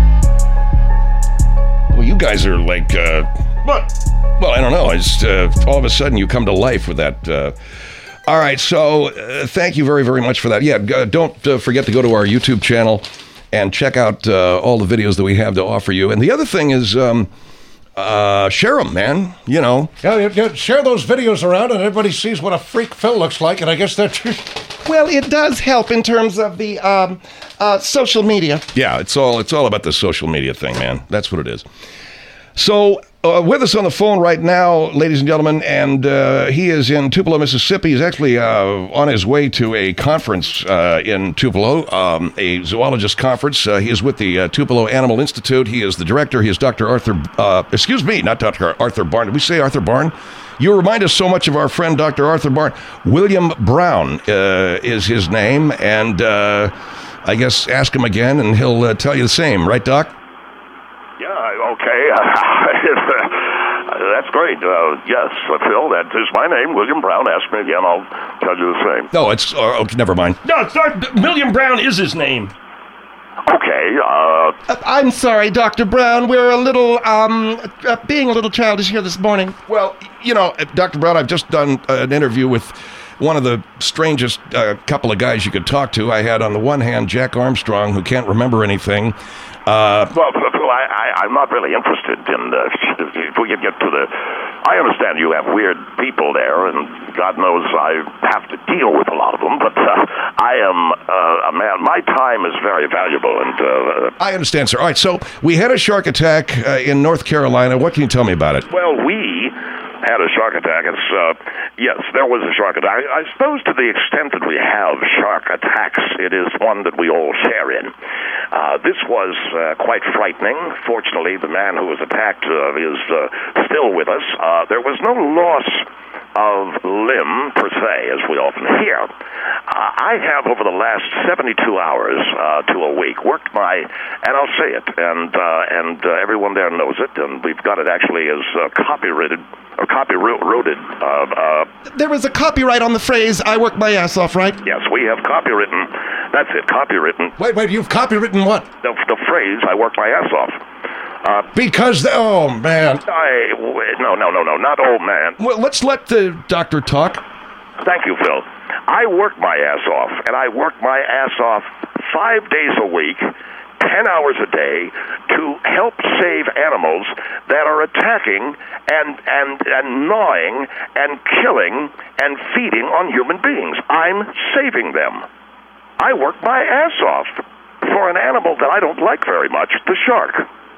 Well, you guys are like, uh, What? well, I don't know. I just, uh, all of a sudden you come to life with that. Uh, all right, so uh, thank you very, very much for that. Yeah, uh, don't uh, forget to go to our YouTube channel and check out uh, all the videos that we have to offer you. And the other thing is, um, uh, share them, man. You know. Yeah, you, you share those videos around, and everybody sees what a freak Phil looks like. And I guess that's Well, it does help in terms of the um, uh, social media. Yeah, it's all it's all about the social media thing, man. That's what it is. So, uh, with us on the phone right now, ladies and gentlemen, and uh, he is in Tupelo, Mississippi. He's actually uh, on his way to a conference uh, in Tupelo, um, a zoologist conference. Uh, he is with the uh, Tupelo Animal Institute. He is the director. He is Doctor Arthur, uh, excuse me, not Doctor Arthur Barn. Did we say Arthur Barn? You remind us so much of our friend Doctor Arthur Barn. William Brown uh, is his name, and uh, I guess ask him again, and he'll uh, tell you the same. Right, Doc? Yeah, okay. That's great. Uh, yes, Phil, that is my name, William Brown. Ask me again, I'll tell you the same. No, it's, uh, okay, never mind. No, it's not, William Brown is his name. Okay, uh... Uh, I'm sorry, Doctor Brown. We're a little, um, uh, being a little childish here this morning. Well, you know, Doctor Brown, I've just done an interview with one of the strangest uh, couple of guys you could talk to. I had, on the one hand, Jack Armstrong, who can't remember anything. Uh, Well, Phil, I, I, I'm not really interested in the... If we could get to the I understand you have weird people there, and God knows I have to deal with a lot of them, but uh, I am uh, a man. My time is very valuable, and... Uh, I understand, sir. All right, so we had a shark attack uh, in North Carolina. What can you tell me about it? Well, we had a shark attack. It's, uh, yes, there was a shark attack. I suppose to the extent that we have shark attacks, it is one that we all share in. Uh, this was uh, quite frightening. Fortunately, the man who was attacked uh, is uh, still with us. Uh, there was no loss of limb, per se, as we often hear. Uh, I have, over the last seventy-two hours uh, to a week, worked my, and I'll say it, and uh, and uh, everyone there knows it, and we've got it actually as uh, copyrighted, or copyrighted. Uh, uh, There is a copyright on the phrase, I work my ass off, right? yes, we have copywritten, that's it, copywritten, Wait, wait, you've copywritten what? the, the phrase, I work my ass off. Uh, Because, the, oh, man. I, no, no, no, no, not old man. Well, let's let the doctor talk. Thank you, Phil. I work my ass off, and I work my ass off five days a week, ten hours a day, to help save animals that are attacking and, and, and gnawing and killing and feeding on human beings. I'm saving them. I work my ass off for an animal that I don't like very much, the shark.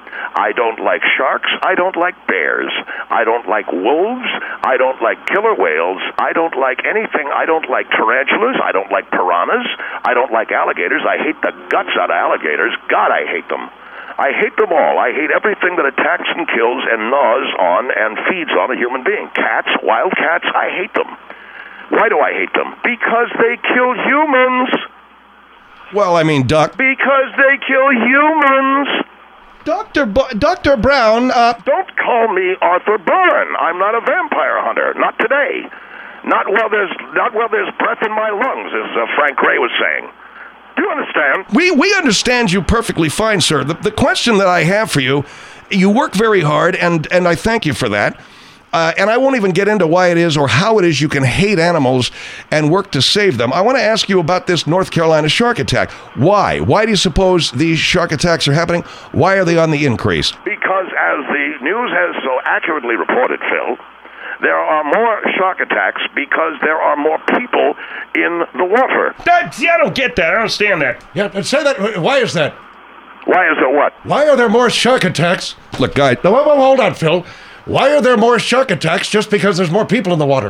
I don't like sharks. I don't like bears. I don't like wolves. I don't like killer whales. I don't like anything. I don't like tarantulas. I don't like piranhas. I don't like alligators. I hate the guts out of alligators. God, I hate them. I hate them all. I hate everything that attacks and kills and gnaws on and feeds on a human being. Cats, wild cats, I hate them. Why do I hate them? Because they kill humans. Well, I mean, Doc. Because they kill humans. Doctor Bo- Doctor Brown, uh, Don't call me Arthur Byrne. I'm not a vampire hunter. Not today. Not while there's not while there's breath in my lungs, as uh, Frank Gray was saying. Do you understand? We we understand you perfectly fine, sir. The, the question that I have for you, you work very hard, and, and I thank you for that. Uh, and I won't even get into why it is or how it is you can hate animals and work to save them. I want to ask you about this North Carolina shark attack. Why? Why do you suppose these shark attacks are happening? Why are they on the increase? Because as the news has so accurately reported, Phil, there are more shark attacks because there are more people in the water. That, see, I don't get that. I don't understand that. Yeah, and say that. Why is that? Why is it what? Why are there more shark attacks? Look, guy, No, whoa, whoa, hold on, Phil. Why are there more shark attacks just because there's more people in the water?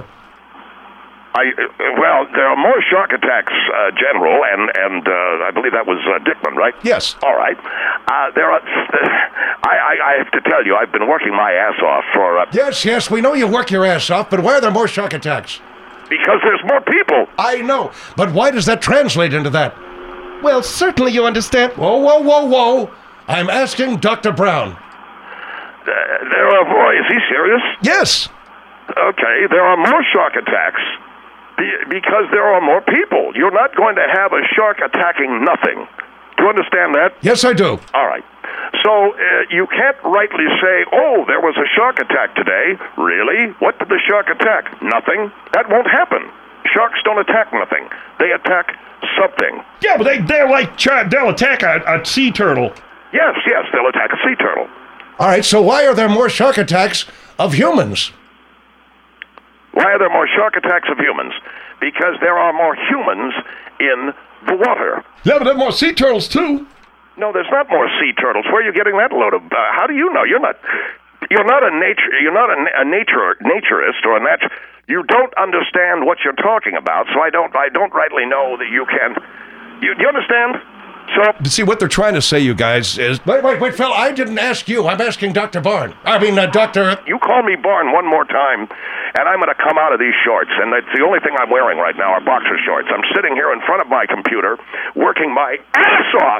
I, uh, well, there are more shark attacks, uh, General, and and uh, I believe that was uh, Dickman, right? Yes. All right. Uh, there are. I, I I have to tell you, I've been working my ass off for uh, Yes, yes, we know you work your ass off, but why are there more shark attacks? because there's more people. I know, but why does that translate into that? well, certainly you understand. Whoa, whoa, whoa, whoa. I'm asking Doctor Brown. Uh, there are more. Is he serious? yes. Okay, there are more shark attacks be- because there are more people. You're not going to have a shark attacking nothing. Do you understand that? Yes, I do. All right. So uh, you can't rightly say, oh, there was a shark attack today. Really? What did the shark attack? Nothing. That won't happen. Sharks don't attack nothing. They attack something. Yeah, but they, they're like, try- they'll attack a, a sea turtle. Yes, yes, they'll attack a sea turtle. All right, so why are there more shark attacks of humans? Why are there more shark attacks of humans? Because there are more humans in the water. Yeah, but there are more sea turtles, too. No, there's not more sea turtles. Where are you getting that load of? Uh, how do you know? You're not. You're not a nature. You're not a, a nature naturist or a nat. You don't understand what you're talking about. So I don't. I don't rightly know that you can. You, do you understand? So See, what they're trying to say, you guys, is Wait, wait, wait, Phil, I didn't ask you. I'm asking Doctor Barn. I mean, uh, Doctor... you call me Barn one more time, and I'm going to come out of these shorts. And it's the only thing I'm wearing right now are boxer shorts. I'm sitting here in front of my computer, working my ass off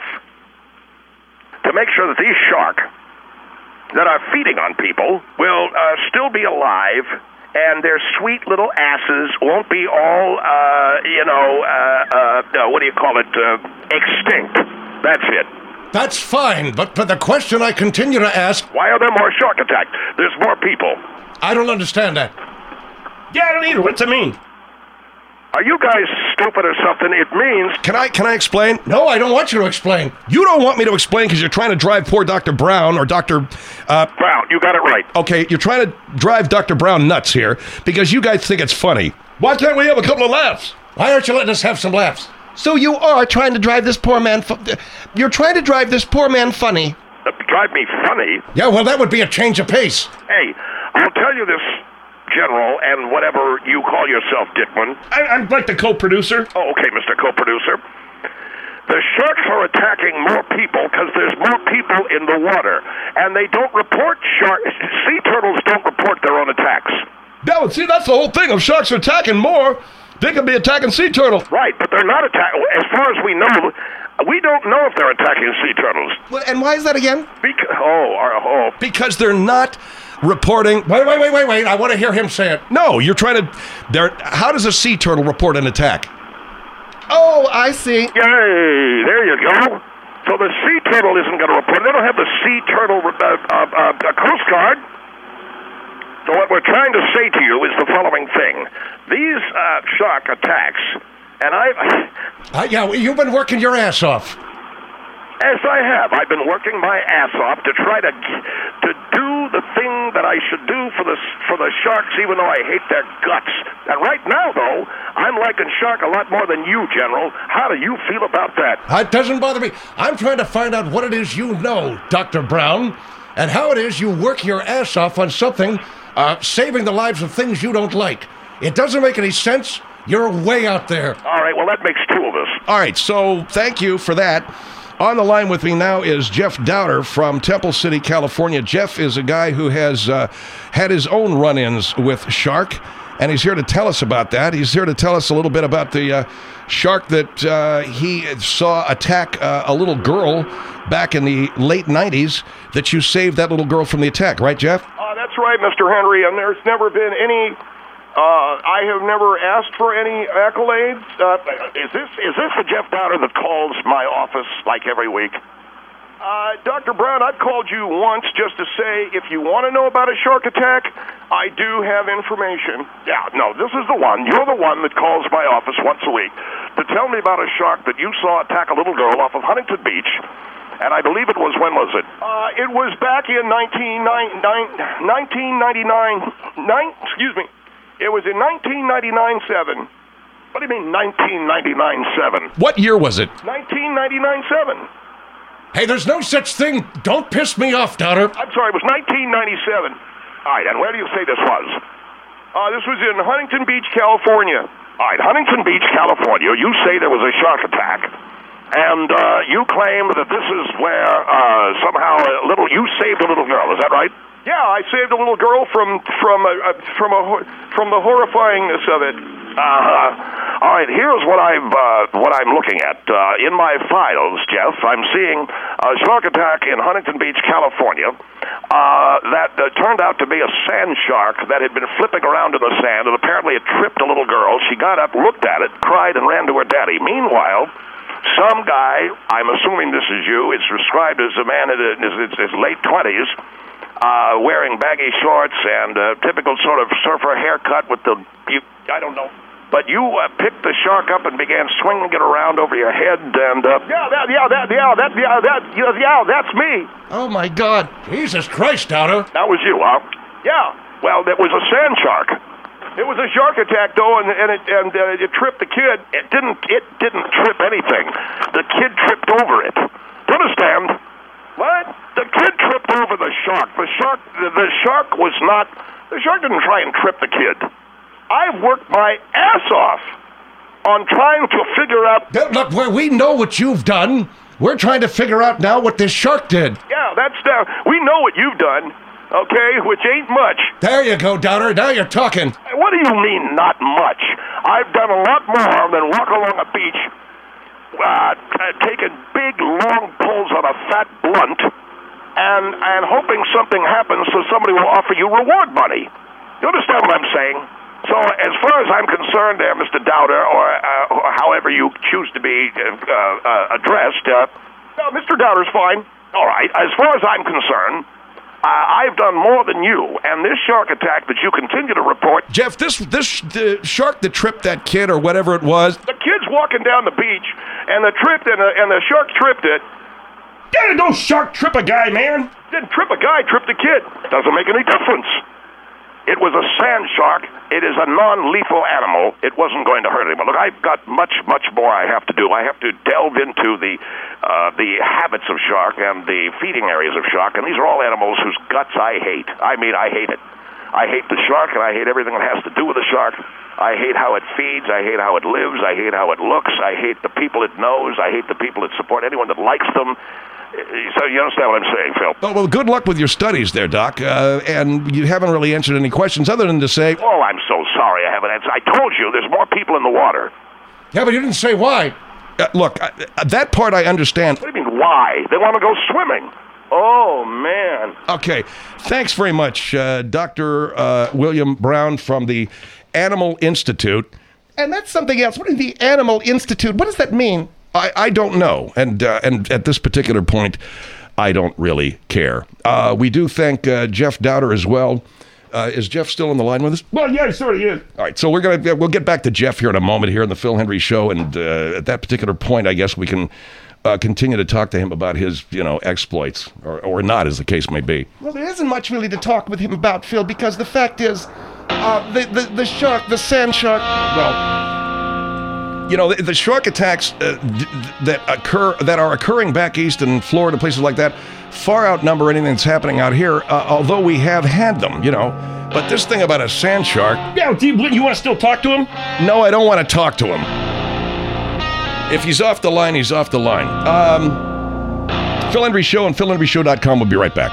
to make sure that these shark that are feeding on people will uh, still be alive, and their sweet little asses won't be all, uh, you know, uh, uh, uh, what do you call it, uh, extinct. That's it. That's fine, but, but the question I continue to ask, Why are there more shark attacks? There's more people. I don't understand that. Yeah, I don't either. What's it mean? Are you guys stupid or something, it means... Can I can I explain? No, I don't want you to explain. You don't want me to explain because you're trying to drive poor Doctor Brown or Doctor Uh, Brown, you got it right. okay, you're trying to drive Doctor Brown nuts here because you guys think it's funny. Why can't we have a couple of laughs? Why aren't you letting us have some laughs? So you are trying to drive this poor man... Fu- you're trying to drive this poor man funny. Uh, drive me funny. Yeah, well, that would be a change of pace. Hey, I'll tell you this, General, and whatever you call yourself, Dickman. I, I'm like the co-producer. Oh, okay, Mister Co-Producer. The sharks are attacking more people because there's more people in the water, and they don't report sharks. Sea turtles don't report their own attacks. No, see, that's the whole thing. If sharks are attacking more, they could be attacking sea turtle. Right, but they're not attacking. As far as we know, we don't know if they're attacking sea turtles. Well, and why is that again? Because, oh, uh, oh. Because they're not reporting. Wait, wait, wait, wait, wait. I want to hear him say it. No, you're trying to. They're. How does a sea turtle report an attack? Oh, I see. Yay, there you go. So the sea turtle isn't going to report. They don't have the sea turtle uh, uh, uh, Coast Guard. So what we're trying to say to you is the following thing. These uh, shark attacks, and I've... Uh, yeah, you've been working your ass off. As I have, I've been working my ass off to try to to do the thing that I should do for the for the sharks, even though I hate their guts. And right now, though, I'm liking shark a lot more than you, General. How do you feel about that? It doesn't bother me. I'm trying to find out what it is you know, Doctor Brown, and how it is you work your ass off on something uh, saving the lives of things you don't like. It doesn't make any sense. You're way out there. All right, well, that makes two of us. All right, so thank you for that. On the line with me now is Jeff Dowder from Temple City, California. Jeff is a guy who has uh, had his own run-ins with shark, and he's here to tell us about that. He's here to tell us a little bit about the uh, shark that uh, he saw attack uh, a little girl back in the late nineties, that you saved that little girl from the attack, right, Jeff? Uh, that's right, Mister Henry, and there's never been any... Uh, I have never asked for any accolades. Uh, is this is this the Jeff Dowder that calls my office like every week? Uh, Doctor Brown, I've called you once just to say if you want to know about a shark attack, I do have information. Yeah, no, this is the one. You're the one that calls my office once a week to tell me about a shark that you saw attack a little girl off of Huntington Beach. And I believe it was, when was it? Uh, it was back in nineteen ninety-nine, nine, excuse me. It was in nineteen ninety-nine seven. What do you mean nineteen ninety-nine seven? What year was it? nineteen ninety-nine seven. Hey, there's no such thing. Don't piss me off, Dowder. I'm sorry, it was nineteen ninety-seven. All right, and where do you say this was? Uh, this was in Huntington Beach, California. All right, Huntington Beach, California. You say there was a shark attack. And uh, you claim that this is where uh, somehow a little you saved a little girl. Is that right? Yeah, I saved a little girl from from a, uh, from a from the horrifyingness of it. Uh, all right, here's what I've uh, what I'm looking at uh, in my files, Jeff. I'm seeing a shark attack in Huntington Beach, California. Uh, that uh, turned out to be a sand shark that had been flipping around in the sand, and apparently it tripped a little girl. She got up, looked at it, cried, and ran to her daddy. Meanwhile, some guy, I'm assuming this is you, it's described as a man in his, his late twenties. Uh, wearing baggy shorts and a typical sort of surfer haircut with the, you, I don't know. But you uh, picked the shark up and began swinging it around over your head and, uh, yeah, that, yeah, that, yeah, that, yeah, that, yeah, yeah, that's me. Oh, my God. Jesus Christ, Dowder. That was you, huh? Yeah. Well, it was a sand shark. It was a shark attack, though, and, and it and uh, it tripped the kid. It didn't. It didn't trip anything. The kid tripped over it. Do you understand? What? The kid tripped over the shark. The shark. The, the shark was not. The shark didn't try and trip the kid. I've worked my ass off on trying to figure out. Look, where we know what you've done. We're trying to figure out now what this shark did. Yeah, that's down. We know what you've done. Okay, which ain't much. There you go, Dowder. Now you're talking. What do you mean, not much? I've done a lot more than walk along a beach, uh, taking big, long pulls on a fat blunt, and and hoping something happens so somebody will offer you reward money. You understand what I'm saying? So as far as I'm concerned there, Mister Dowder, or, uh, or however you choose to be uh, uh, addressed, uh, no, Mister Dowder's fine. All right, as far as I'm concerned, I, I've done more than you, and this shark attack that you continue to report, Jeff, this this the shark that tripped that kid or whatever it was. the kid's walking down the beach, and the tripped, and the, and the shark tripped it. Gotta no shark trip a guy, man. Didn't trip a guy, tripped a kid. Doesn't make any difference. It was a sand shark. It is a non-lethal animal. It wasn't going to hurt anyone. Look, I've got much, much more I have to do. I have to delve into the uh, the habits of shark and the feeding areas of shark, and these are all animals whose guts I hate. I mean, I hate it. I hate the shark, and I hate everything that has to do with the shark. I hate how it feeds. I hate how it lives. I hate how it looks. I hate the people it knows. I hate the people that support anyone that likes them. So you understand what I'm saying, Phil? Oh, well, good luck with your studies there, Doc. Uh, and you haven't really answered any questions other than to say, Oh, I'm so sorry I haven't answered. I told you there's more people in the water. Yeah, but you didn't say why. uh, look, uh, that part I understand. What do you mean, why? They want to go swimming. Oh, man. Okay, thanks very much, uh, Doctor Uh, William Brown from the Animal Institute. And that's something else. What is the Animal Institute? What does that mean? I, I don't know, and uh, and at this particular point, I don't really care. Uh, we do thank uh, Jeff Dowder as well. Uh, is Jeff still on the line with us? Well, yeah, sort of is. All right, so we're gonna we'll get back to Jeff here in a moment here in the Phil Hendrie Show, and uh, at that particular point, I guess we can uh, continue to talk to him about his you know exploits or or not, as the case may be. Well, there isn't much really to talk with him about, Phil, because the fact is, uh, the, the, the shark, the sand shark, well... You know, the, the shark attacks uh, d- that occur that are occurring back east in Florida, places like that, far outnumber anything that's happening out here. Uh, although we have had them, you know. But this thing about a sand shark, Yeah, do you, you want to still talk to him? no, I don't want to talk to him. If he's off the line, he's off the line. Um, Phil Hendrie Show and phil hendrie show dot com. We'll be right back.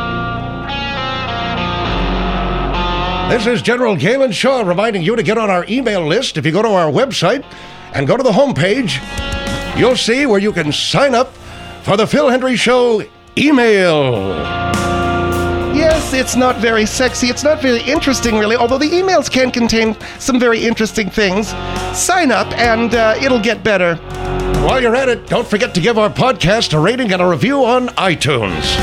This is General Galen Shaw reminding you to get on our email list. If you go to our website and go to the homepage, you'll see where you can sign up for the Phil Hendrie Show email. Yes, it's not very sexy. It's not very interesting, really, although the emails can contain some very interesting things. Sign up, and uh, it'll get better. While you're at it, don't forget to give our podcast a rating and a review on iTunes.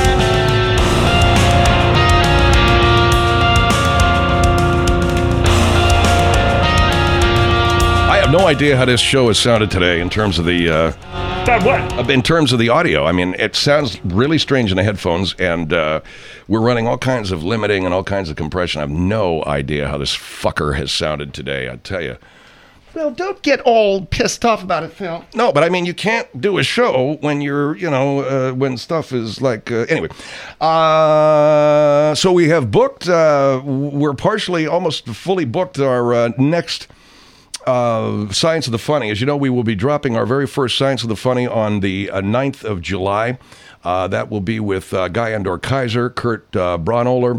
I have no idea how this show has sounded today in terms of the uh, About what? in terms of the audio. I mean, it sounds really strange in the headphones, and uh, we're running all kinds of limiting and all kinds of compression. I have no idea how this fucker has sounded today. I tell you. Well, don't get all pissed off about it, Phil. No, but I mean, you can't do a show when you're, you know, uh, when stuff is like, uh, anyway. Uh, so we have booked, uh, we're partially, almost fully booked our uh, next uh, Science of the Funny. As you know, we will be dropping our very first Science of the Funny on the uh, ninth of July. Uh, that will be with uh, Guy Andor Kaiser, Kurt uh, Braunohler,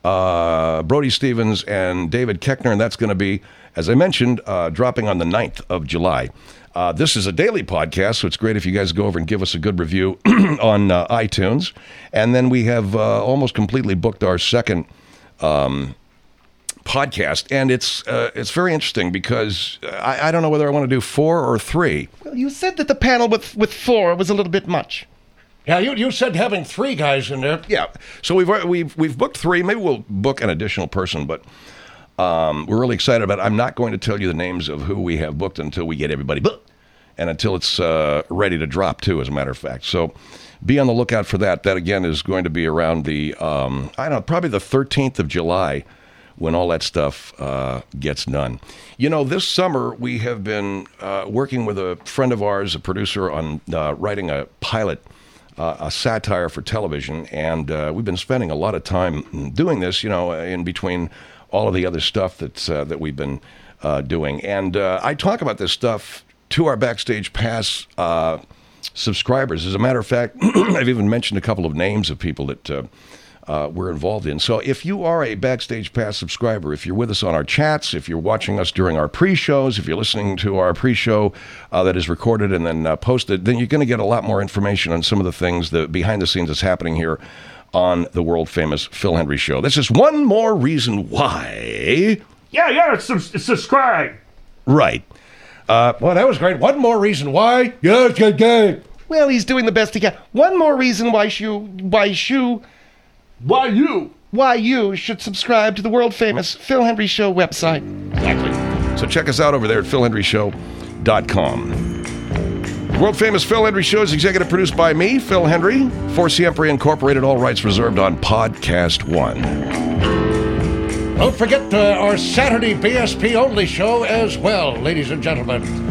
uh, Brody Stevens, and David Keckner, and that's going to be, as I mentioned, uh, dropping on the ninth of July. Uh, this is a daily podcast, so it's great if you guys go over and give us a good review on uh, iTunes. And then we have uh, almost completely booked our second um, podcast, and it's uh, it's very interesting because I, I don't know whether I want to do four or three. Well, you said that the panel with, with four was a little bit much. Yeah, you, you said having three guys in there. Yeah, so we've we've we've booked three. Maybe we'll book an additional person, but um, we're really excited about it. I'm not going to tell you the names of who we have booked until we get everybody booked and until it's uh, ready to drop too, as a matter of fact. So be on the lookout for that. That again is going to be around the um, I don't know, probably the thirteenth of July. When all that stuff uh, gets done. You know, this summer we have been uh, working with a friend of ours, a producer, on uh, writing a pilot, uh, a satire for television, and uh, we've been spending a lot of time doing this, you know, in between all of the other stuff that's, uh, that we've been uh, doing. And uh, I talk about this stuff to our Backstage Pass uh, subscribers. As a matter of fact, I've even mentioned a couple of names of people that uh, Uh, we're involved in. So if you are a Backstage Pass subscriber, if you're with us on our chats, if you're watching us during our pre-shows, if you're listening to our pre-show uh, that is recorded and then uh, posted, then you're going to get a lot more information on some of the things, the behind the scenes that's happening here on the world famous Phil Hendrie Show. This is one more reason why. Yeah, yeah, sub- subscribe. Right. Uh, well, that was great. One more reason why. Yes, good, good. Well, he's doing the best he can. One more reason why Shu, why Shu, Why you? Why you should subscribe to the world-famous Phil Hendry Show website. Exactly. So check us out over there at phil hendry show dot com. The world-famous Phil Hendry Show is executive produced by me, Phil Hendry, for Siempre Incorporated, all rights reserved on Podcast One. Don't forget uh, our Saturday B S P only show as well, ladies and gentlemen.